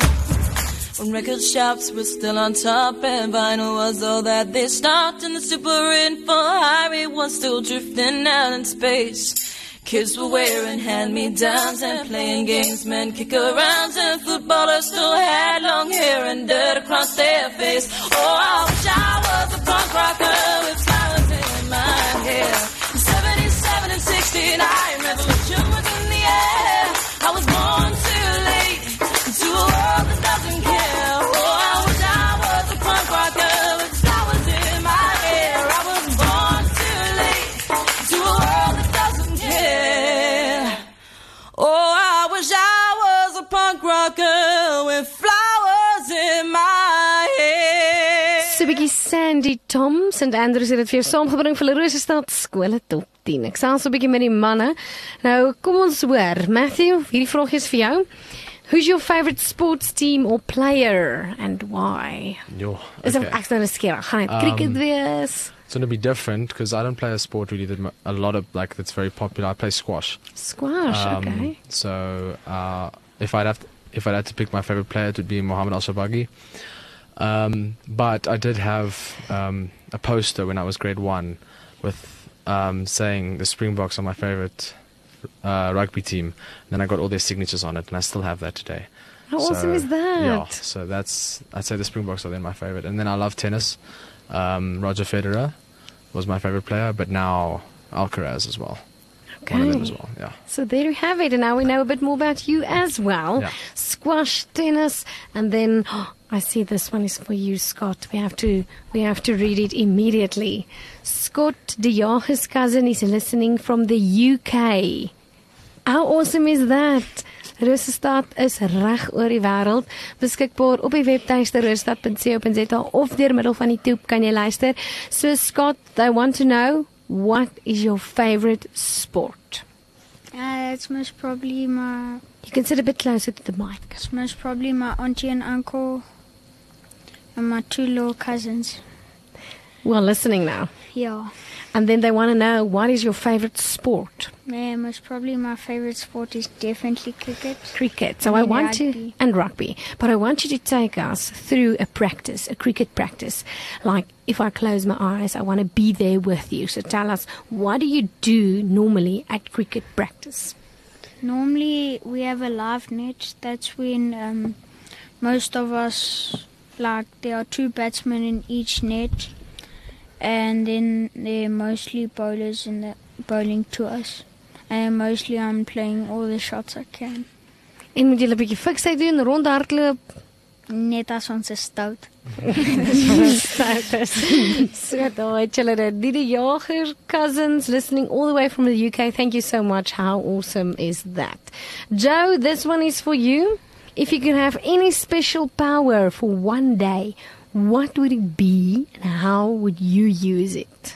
When record shops were still on top and vinyl was all that they stopped, and the super info highway was still drifting out in space. Kids were wearing hand-me-downs and playing games, men kick-arounds, and footballers still had long hair and dirt across their face. Oh, I wish I was a punk rocker with flowers in my hair. In seventy-seven and sixty-nine, revolution was in the air. I was born too late into a world that doesn't care. Oh, I wish I was a punk rocker with flowers in my hair. I was born too late into a world that doesn't care. Oh, I wish I was a punk rocker with flowers in my hair. So 'n bietjie Sandy Tom, Saint Andrews het dit vir jou saamgebring vir die Roosterstad skole top tien. Ek sê so 'n bietjie met die manne. Nou, kom ons hoor. Matthew, hierdie vraag is vir jou. Who's your favorite sports team or player and why? Yo, Is okay. dit ek nou skeer? Gaan dit cricket wees? It's going to be different because I don't play a sport really that mu- a lot of like that's very popular. I play squash. Squash, Um, okay. So uh, if I'd have to, if I'd had to pick my favorite player, it would be Mohamed Al-Shabagi. Um, but I did have um, a poster when I was grade one with um, saying the Springboks are my favorite uh, rugby team. And then I got all their signatures on it, and I still have that today. How awesome is that? Yeah, so that's, I'd say the Springboks are then my favorite. And then I love tennis. Um, Roger Federer was my favorite player, but now Alcaraz as well. Okay. One of them as well, yeah. So there you have it, and now we know a bit more about you as well. Yeah. Squash, tennis, and then oh, I see this one is for you, Scott. We have to we have to read it immediately. Scott De Jager's cousin is listening from the U K. How awesome is that? Roosterstad is reg oor die wêreld, beskikbaar op die webtuiste roosterstad punt co punt za of deur middel van die toep kan jy luister. So Scott, they want to know, what is your favorite sport? Uh, it's most probably my. You can sit a bit closer to the mic. It's most probably my auntie and uncle, and my two little cousins. who are listening now. Yeah. And then they want to know, what is your favorite sport? Yeah, most probably my favorite sport is definitely cricket. Cricket. So And I want rugby. to, and rugby. But I want you to take us through a practice, a cricket practice. Like, if I close my eyes, I want to be there with you. So tell us, what do you do normally at cricket practice? Normally, we have a live net. That's when um, most of us, like, there are two batsmen in each net. And then they're mostly bowlers in the bowling to us. And mostly I'm playing all the shots I can. En moet julle 'n bietjie fiksheid doen, rondhardloop? Net as ons is stout. So daai het julle dit. Die Jager cousins listening all the way from the U K. Thank you so much. How awesome is that? Joe, this one is for you. If you could have any special power for one day, what would it be and how would you use it?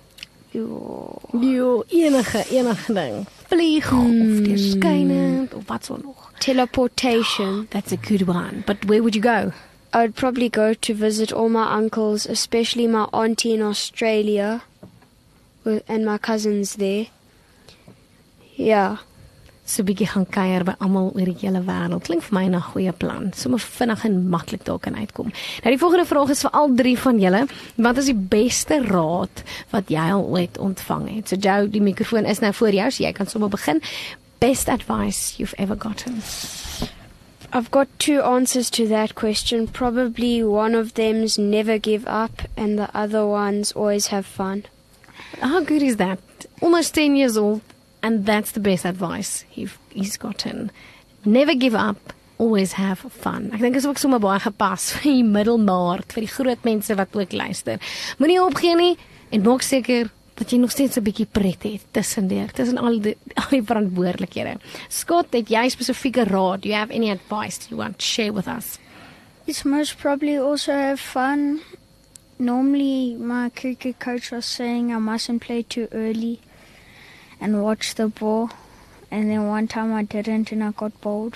Jo, jo enige, enige ding. Vlieg Hmm. of deurskynend of wat so nog. Teleportation. That's a good one. But where would you go? I would probably go to visit all my uncles, especially my auntie in Australia with, and my cousins there. Yeah. So 'n bietjie gaan kuier by almal oor die hele wêreld. Klink vir my 'n goeie plan. Sommige vinnig en maklik daar kan uitkom. Nou die volgende vraag is vir al drie van julle. Wat is die beste raad wat jy al ooit ontvang het? So Joe, die mikrofoon is nou voor jou, so jy kan sommer begin. Best advice you've ever gotten? I've got two answers to that question. Probably one of them's never give up and the other one's always have fun. How good is that? Almost ten years old, and that's the best advice he's, he's gotten. Never give up, always have fun. Ek dink is ook sommer baie gepas vir die middelmaat, vir die groot mense wat ook luister. Moenie opgee nie en maak seker dat jy nog steeds 'n bietjie pret het tussendeur, tussen al die al die verantwoordelikhede. Scott, het jy spesifieke raad? Do you have any advice you want to share with us? It's most probably also have fun. Normally, my cricket coach was saying I mustn't play too early and watch the ball. And then one time I didn't and I got bowled.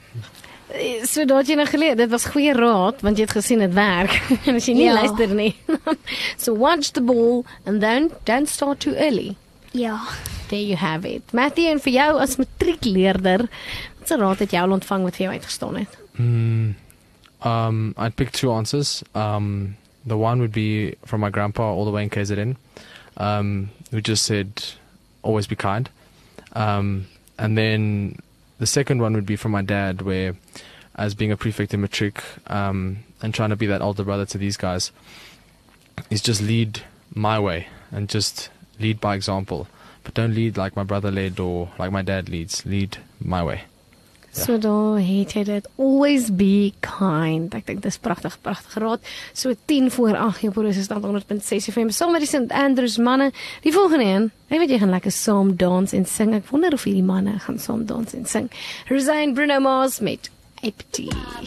So dat jy nou geleer, dit was goeie raad, want jy het gesien dit werk. En as jy nie Ja. luister nie. So watch the ball and then don't start too early. Ja. There you have it. Matthew, en vir jou as matriekleerder, wat se raad het jy al ontvang wat vir jou uitgestaan het? Mm, um, I'd pick two answers. Um, the one would be from my grandpa all the way in K Z N, um, who just said, always be kind. Um, and then the second one would be from my dad, where as being a prefect in matric, um, and trying to be that older brother to these guys, is just lead my way and just lead by example. But don't lead like my brother led or like my dad leads. Lead my way. So daar het jy dit. Always be kind. Ek dink dis pragtig, pragtig raad. So tien voor agt op Roos stand honderd punt ses F M. Saam met die Saint Andrews manne. Die volgende een, ek weet jy gaan lekker saam dans en sing. Ek wonder of hierdie manne gaan saam dans en sing. Rosanne Bruno Mars met Empty.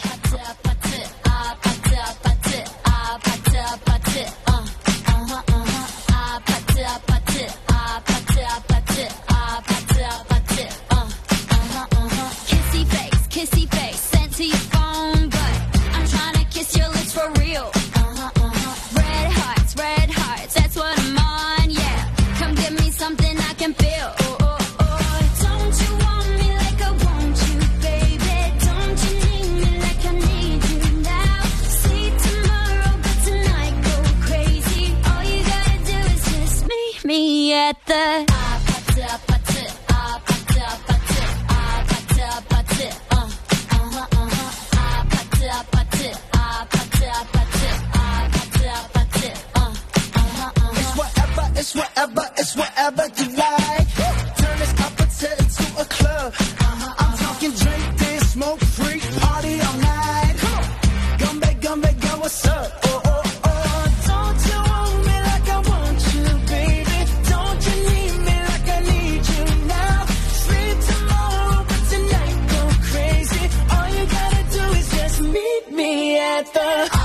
Kissy face, sent to your phone, but I'm trying to kiss your lips for real. Uh-huh, uh-huh. Red hearts, red hearts, that's what I'm on, yeah. Come give me something I can feel. Oh, oh, oh. Don't you want me like I want you, baby? Don't you need me like I need you now? See tomorrow, but tonight go crazy. All you gotta do is just meet me at the It's whatever, it's whatever you like. Turn this opposite into a club. I'm talking drink, dance, smoke, freak, party all night. Come on, Gumbe, Gumbe, girl, what's up? Oh, oh, oh. Don't you want me like I want you, baby? Don't you need me like I need you now? Sleep tomorrow, but tonight go crazy. All you gotta do is just meet me at the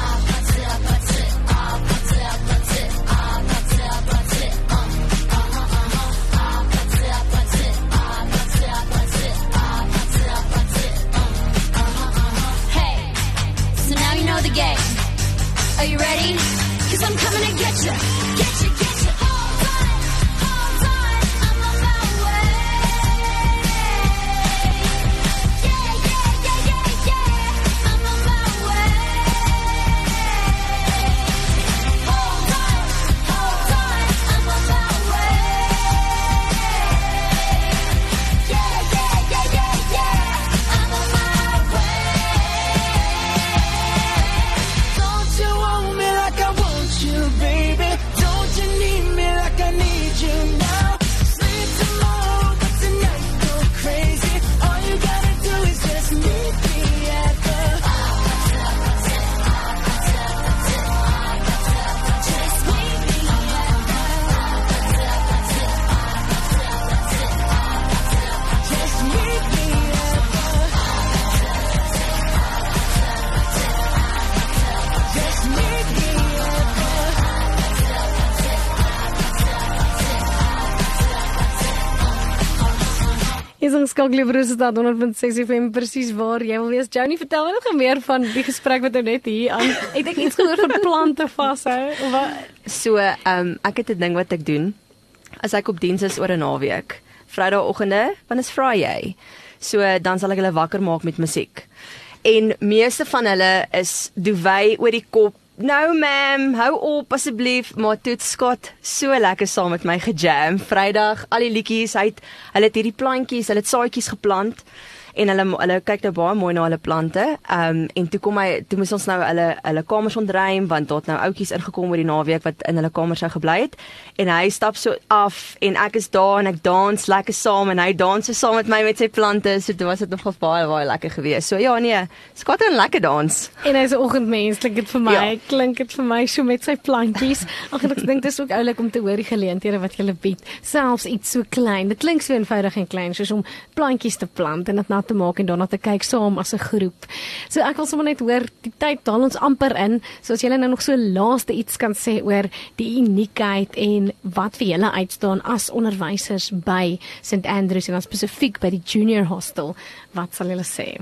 Is ons skakelbroers staat honderd punt ses F M presies waar jy wil wees. Johnny, vertel my nog meer van die gesprek wat nou net hier aan. Ek dink iets gehoor van plante vashou of wat? So, ehm um, ek het 'n ding wat ek doen. As ek op diens is oor 'n naweek, Vrydagoggende, want is Friday. So dan sal ek hulle wakker maak met musiek. En meeste van hulle is duvet oor die kop. Nou ma'am, hou op asseblief, maar toe het Scott so lekker saam met my gejam. Vrydag, al die liedjies, hy het hulle het hierdie plantjies, hulle het saadjies geplant en hulle hulle kyk nou baie mooi na hulle plante. Ehm um, en toe kom hy, toe moes ons nou hulle hulle kamers ontruim want daar het nou ouetjies ingekom oor die naweek wat in hulle kamers sou gebly het. En hy stap so af en ek is daar en ek dans lekker saam en hy dans so saam met my met sy plante. So dit was dit nogal baie baie lekker geweest. So ja nee, Scott het 'n lekker dans. En hy's 'n oggendmens, klink dit vir my. Ja. Klink dit vir my so met sy plantjies. Ag ek dink dit is ook oulik om te hoor die geleenthede wat jy bied. Selfs iets so klein. Dit klink so eenvoudig en klein soos om plantjies te plant en dit nat te maak en daarna te kyk saam as 'n groep. So ek wil sommer net hoor, die tyd daal ons amper in. So as julle nou nog so laaste iets kan sê oor die uniekheid en wat vir julle uitstaan as onderwysers by Saint Andrews en dan spesifiek by die junior hostel, wat sal julle sê?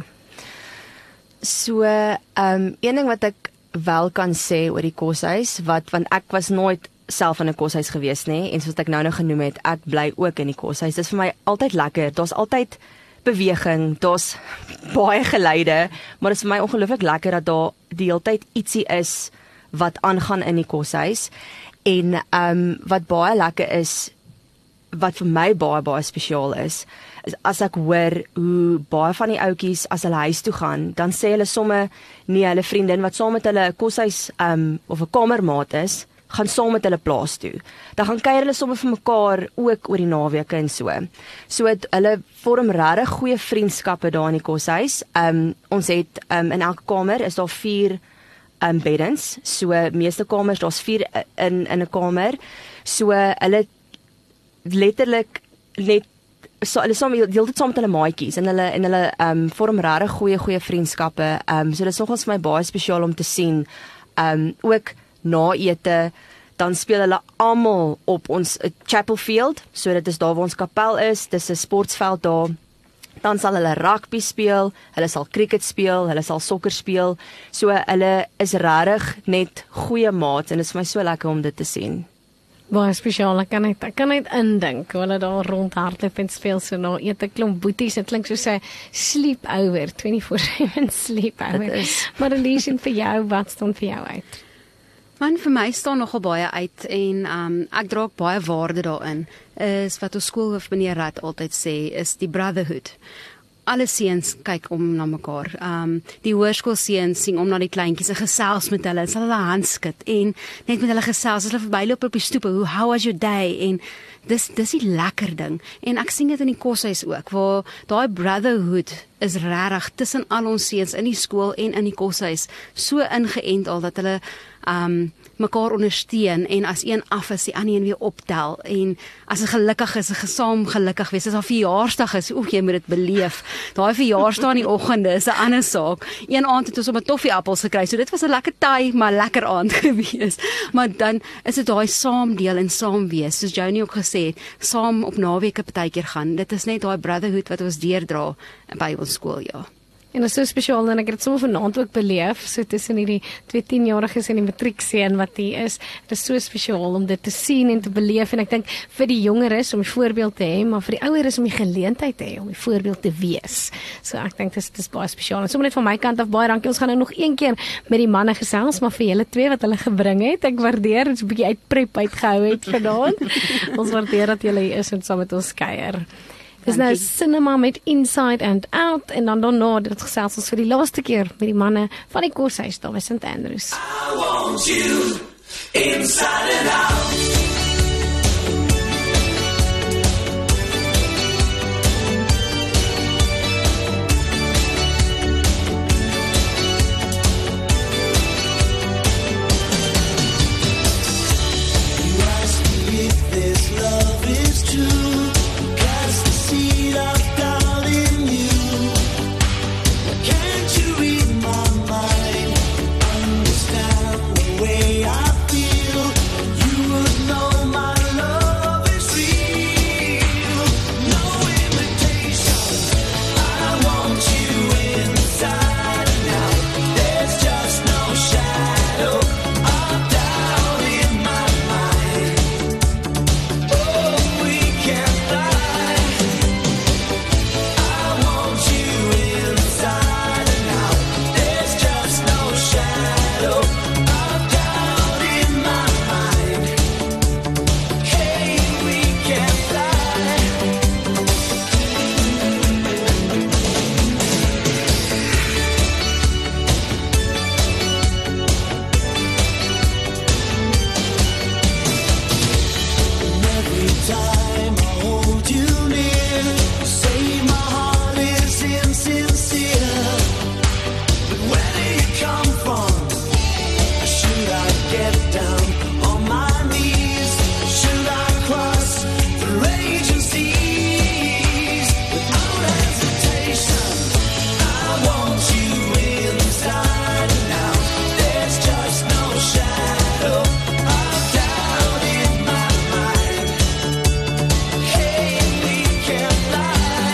So, ehm um, een ding wat ek wel kan sê oor die koshuis, wat want ek was nooit self in 'n koshuis gewees nie en soos ek nou nou genoem het, ek bly ook in die koshuis. Dit is vir my altyd lekker. Daar's altyd beweging, daar's baie geluide, maar dit is vir my ongelooflik lekker dat daar die hele tyd ietsie is wat aangaan in die koshuis. En ehm um, wat baie lekker is, wat vir my baie baie spesiaal is, is as ek hoor hoe baie van die ouetjies as hulle huis toe gaan, dan sê hulle somme nie hulle vriendin wat saam met hulle koshuis um, of 'n kamermaat is, gaan saam met hulle plaas toe. Dan gaan kuier hulle somme vir mekaar ook oor die naweke en so. So het, hulle vorm regtig goeie vriendskappe daar in die koshuis. Um, ons het um, in elke kamer is daar vier um, beddens. So meeste kamers, daar's vier in in 'n kamer. So hulle letterlik net so hulle saam deel dit saam met hulle maatjies en hulle en hulle um, vorm regtig goeie goeie vriendskappe. Um, so dit is nogals vir my baie spesiaal om te sien. Um, ook na ete dan speel hulle almal op ons uh, Chapel Field, so dit is daar waar ons kapel is, dis 'n sportveld daar. Dan sal hulle rugby speel, hulle sal cricket speel, hulle sal sokker speel. So hulle is regtig net goeie maats en dit is vir my so lekker om dit te sien. Baie spesiaal, ek kan net, ek kan net indink, hoe hulle daar rondhardloop en speel so na eet 'n klomp boeties, dit klink soos 'n sleepover, twenty-four seven sleepover. Maar Elise, vir jou, wat staan vir jou uit? Man, vir my staan nogal baie uit en um, ek dra ook baie waarde daarin, is wat ons skoolhoof meneer Rad altyd sê, is die brotherhood. Alle seuns kyk om na mekaar. Um, die hoërskoolseuns sien om na die kleintjies en gesels met hulle, en sal hulle hand skud en net met hulle gesels, as hulle verbyloop op die stoepe, hoe how was your day, en dis dis die lekker ding. En ek sien dit in die koshuis ook, waar daai brotherhood is regtig tussen al ons seuns in die skool en in die koshuis so ingeënt al dat hulle um, mekaar ondersteun en as een af is, die ander een weer optel en as hulle gelukkig is, hulle saam gelukkig wees, as daar verjaarsdag is, oek, jy moet dit beleef. Daai verjaarsdag in die oggende is 'n ander saak. Een aand het ons op 'n toffieappels gekry, so dit was 'n lekker taai, maar lekker aand gewees. Maar dan is dit daai saam deel en saam wees, soos Johnny ook gesê het, saam op naweke partykeer gaan. Dit is net daai brotherhood wat ons deurdra by ons skool, ja. En dit is so spesiaal en ek het dit sommer vanaand ook beleef, so tussen hierdie twee tienjariges en die matriekseun wat hier is. Dit is so spesiaal om dit te sien en te beleef en ek dink vir die jongeres om 'n voorbeeld te hê, maar vir die oueres om die geleentheid te hê om 'n voorbeeld te wees. So ek dink dit is, is baie spesiaal. En sommer net van my kant af baie dankie. Ons gaan nou nog een keer met die manne gesels, maar vir julle twee wat hulle gebring het, ek waardeer dit 'n bietjie uit prep uitgehou het vanaand. Ons waardeer dat julle hier is en saam met ons kuier. Dis nou cinema met Inside and Out en dan daarna dit gesels ons vir die laaste keer met die manne van die koshuis daar by Saint Andrews. I want you inside and out. Way I feel, you would know. time I hold you near. You say my heart is insincere, but where do you come from? Should I get down on my knees? Should I cross the raging seas? Without hesitation, I want you inside and out. There's just no shadow of doubt in my mind. Hey, we can fly.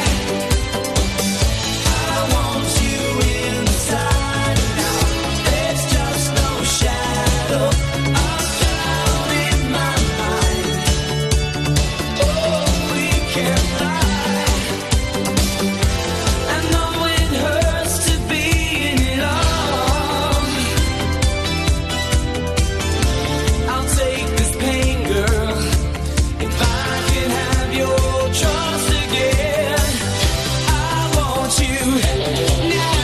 I want you inside and out. There's just no shadow of doubt in my mind. Oh, we can fly. I know it hurts to be in it all. I'll take this pain, girl, if I can have your trust again. I want you now.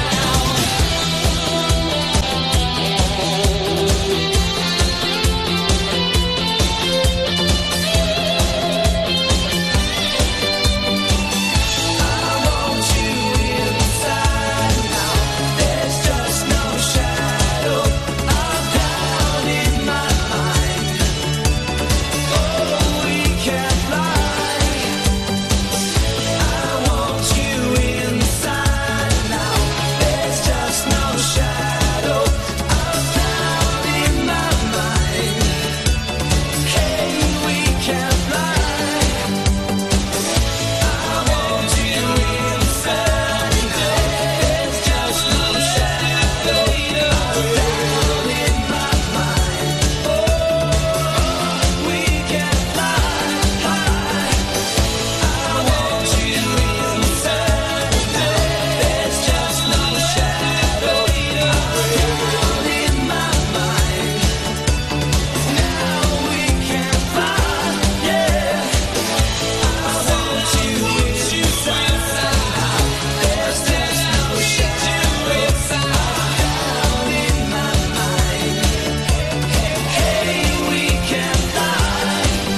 I want you inside and out. There's just no shadow of doubt in my mind. Oh, we can fly. I want you inside and out. There's just no shadow of doubt in my mind. Hey, we can fly. I want you inside and out. There's just no shadow of doubt in my mind. Oh, we can fly high. I want you inside and out. There's just no shadow of doubt in my mind. Now we can fly, yeah. I want you inside and out. There's just no shadow of doubt in my mind. Hey, we can fly.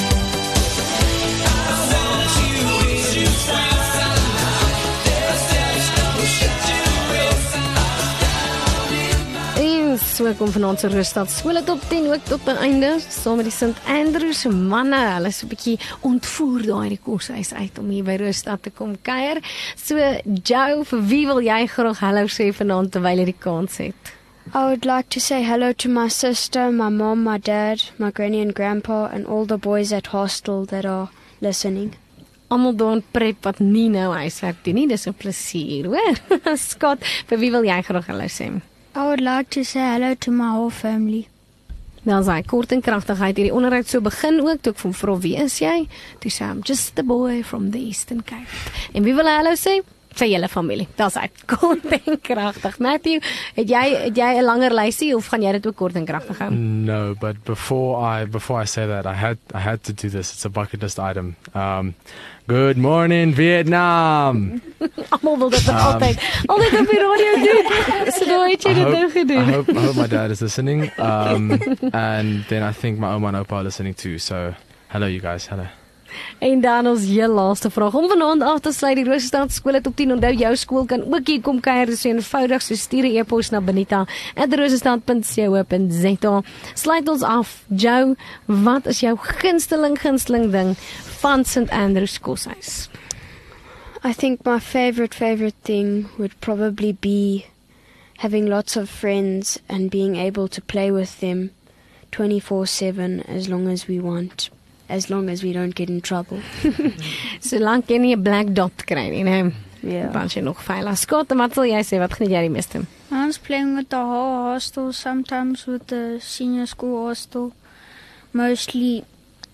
I want you inside and out. There's just no shadow of doubt in my En so kom vanaand se Russtad skole top tien ook tot 'n einde saam met die Saint Andrews manne. Hulle is 'n bietjie ontvoer daai die koshuis uit om hier by Russtad te kom kuier. So Joe, vir wie wil jy graag hallo sê vanaand terwyl jy die kans het? I would like to say hello to my sister, my mom, my dad, my granny and grandpa, and all the boys at hostel that are listening. Almal daar in prep wat nie nou huiswerk doen nie, dis 'n plesier, hoor. Scott, vir wie wil jy graag hallo sê? I would like to say hello to my whole family. Dan sê hy kort en kragtig uit hierdie onderhoud so begin ook, toe ek vir hom vra wie is jy? Toe sê hy, I'm just the boy from the Eastern Cape. En wie wil hy hallo sê? Sy hele familie. Daar's hy, kort en kragtig. Matthew, het jy het jy 'n langer lysie of gaan jy dit ook kort en kragtig hou? No, but before I before I say that, I had I had to do this. It's a bucket list item. Um, good morning, Vietnam. Almal wil dit um, altyd. Altyd op die radio doen. So nou het jy I dit hope, nou I gedoen. hope I hope my dad is listening. Um, and then I think my Oma and Opa are listening too. So hello, you guys. Hello. En dan ons heel laaste vraag. Om vanaand af te sluit, die Roosterstad skole top tien. Onthou jou skool kan ook hier kom kuier. Dis so eenvoudig, so stuur 'n e-pos na benita at roosterstad punt co punt za. Sluit ons af. Joe, wat is jou gunsteling gunsteling ding van Saint Andrews koshuis? I think my favorite, favorite thing would probably be having lots of friends and being able to play with them twenty-four seven as long as we want, as long as we don't get in trouble. Solank jy nie 'n black dot kry nie, né? Ja. Dan is jy nog veilig. Scott, wat wil jy sê? Wat geniet jy die meeste? I was playing with the whole hostel, sometimes with the senior school hostel, mostly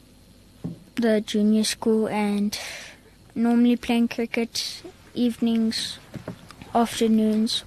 the junior school, and normally playing cricket evenings, afternoons.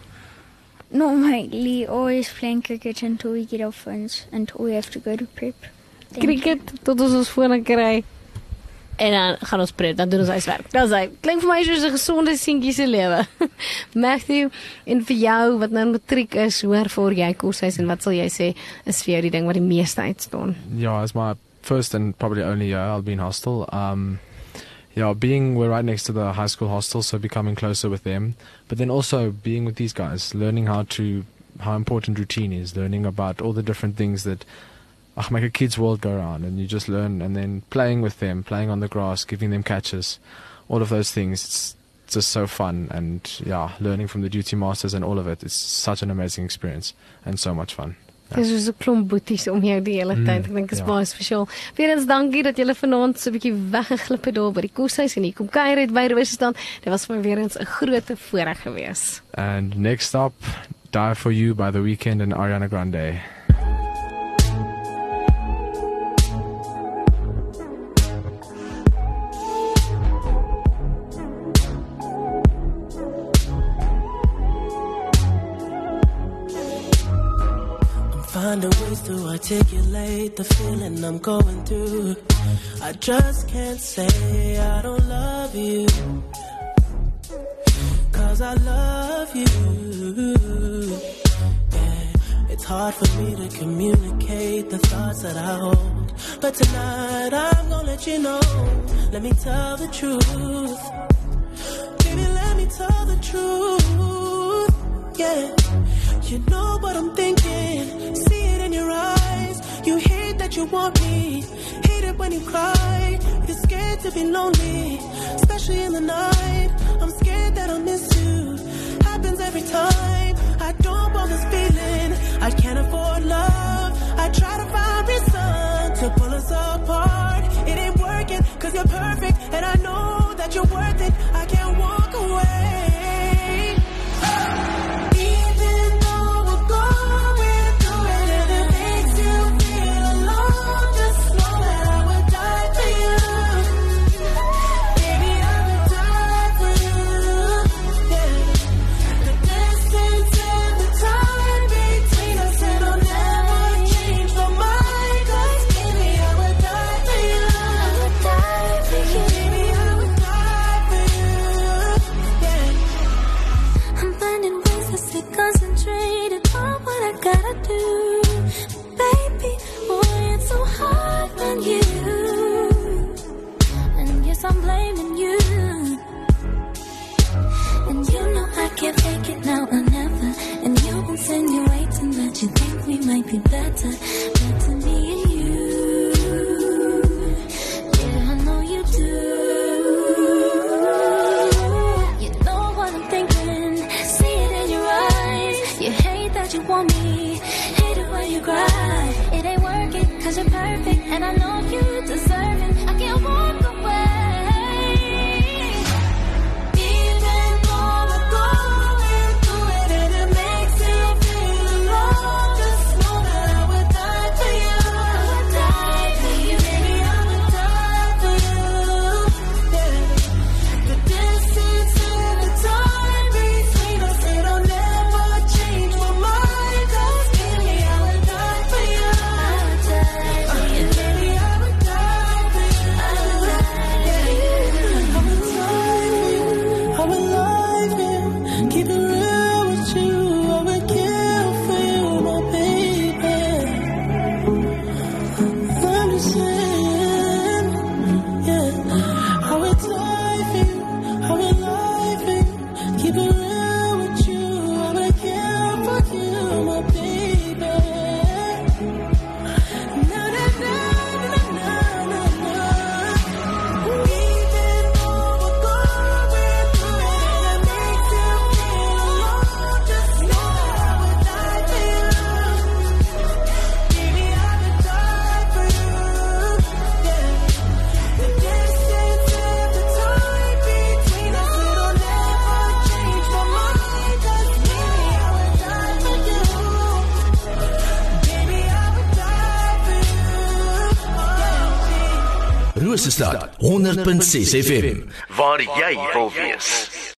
Normally always playing cricket until we get our phones, until we have to go to prep. Thank Cricket tot ons ons fone kry. En dan gaan ons prep, dan doen ons huiswerk. Dis hy. Klink vir my soos 'n gesonde seentjie se lewe. Matthew, en vir jou wat nou matriek is, hoor voor jy koshuis en wat sal jy sê is vir jou die ding wat die meeste uitstaan? Yeah, as my first and probably only year I'll be in hostel. Um, yeah, being we're right next to the high school hostel, so becoming closer with them. But then also being with these guys, learning how to how important routine is, learning about all the different things that ach, make a kid's world go around, and you just learn. And then playing with them, playing on the grass, giving them catches, all of those things. It's just so fun, and yeah, learning from the duty masters and all of it. It's such an amazing experience and so much fun. Dis is 'n klomp boeties om jou die hele tyd. Ek dink dit is baie spesiaal. Weerens dankie dat julle vanaand so 'n bietjie weggeglip het daar by die koshuis en hier kom kuier het by Roosstand. Dit was vir my weerens 'n groot voorreg gewees. And next up, Die For You by The Weeknd and Ariana Grande. Find a ways to articulate the feeling I'm going through. I just can't say I don't love you, 'cause I love you. Yeah, it's hard for me to communicate the thoughts that I hold, but tonight I'm gonna let you know. Let me tell the truth. Baby, let me tell the truth. Yeah. You know what I'm thinking, see it in your eyes. You hate that you want me, hate it when you cry. You're scared to be lonely, especially in the night. I'm scared that I'll miss you, happens every time. I don't want this feeling, I can't afford love. I try to find reason to pull us apart. It ain't working, 'cause you're perfect, and I know that you're worth it. I can't walk away. I'm blaming you, and you know I can't fake it now or never. And you're insinuating that you think we might be better, better me and you. Yeah, I know you do. You know what I'm thinking, see it in your eyes. You hate that you want me, hate it when you cry. It ain't working, 'cause you're perfect, and I know you deserve it. I can't walk away. Roosestad honderd punt ses F M, waar jy wil wees.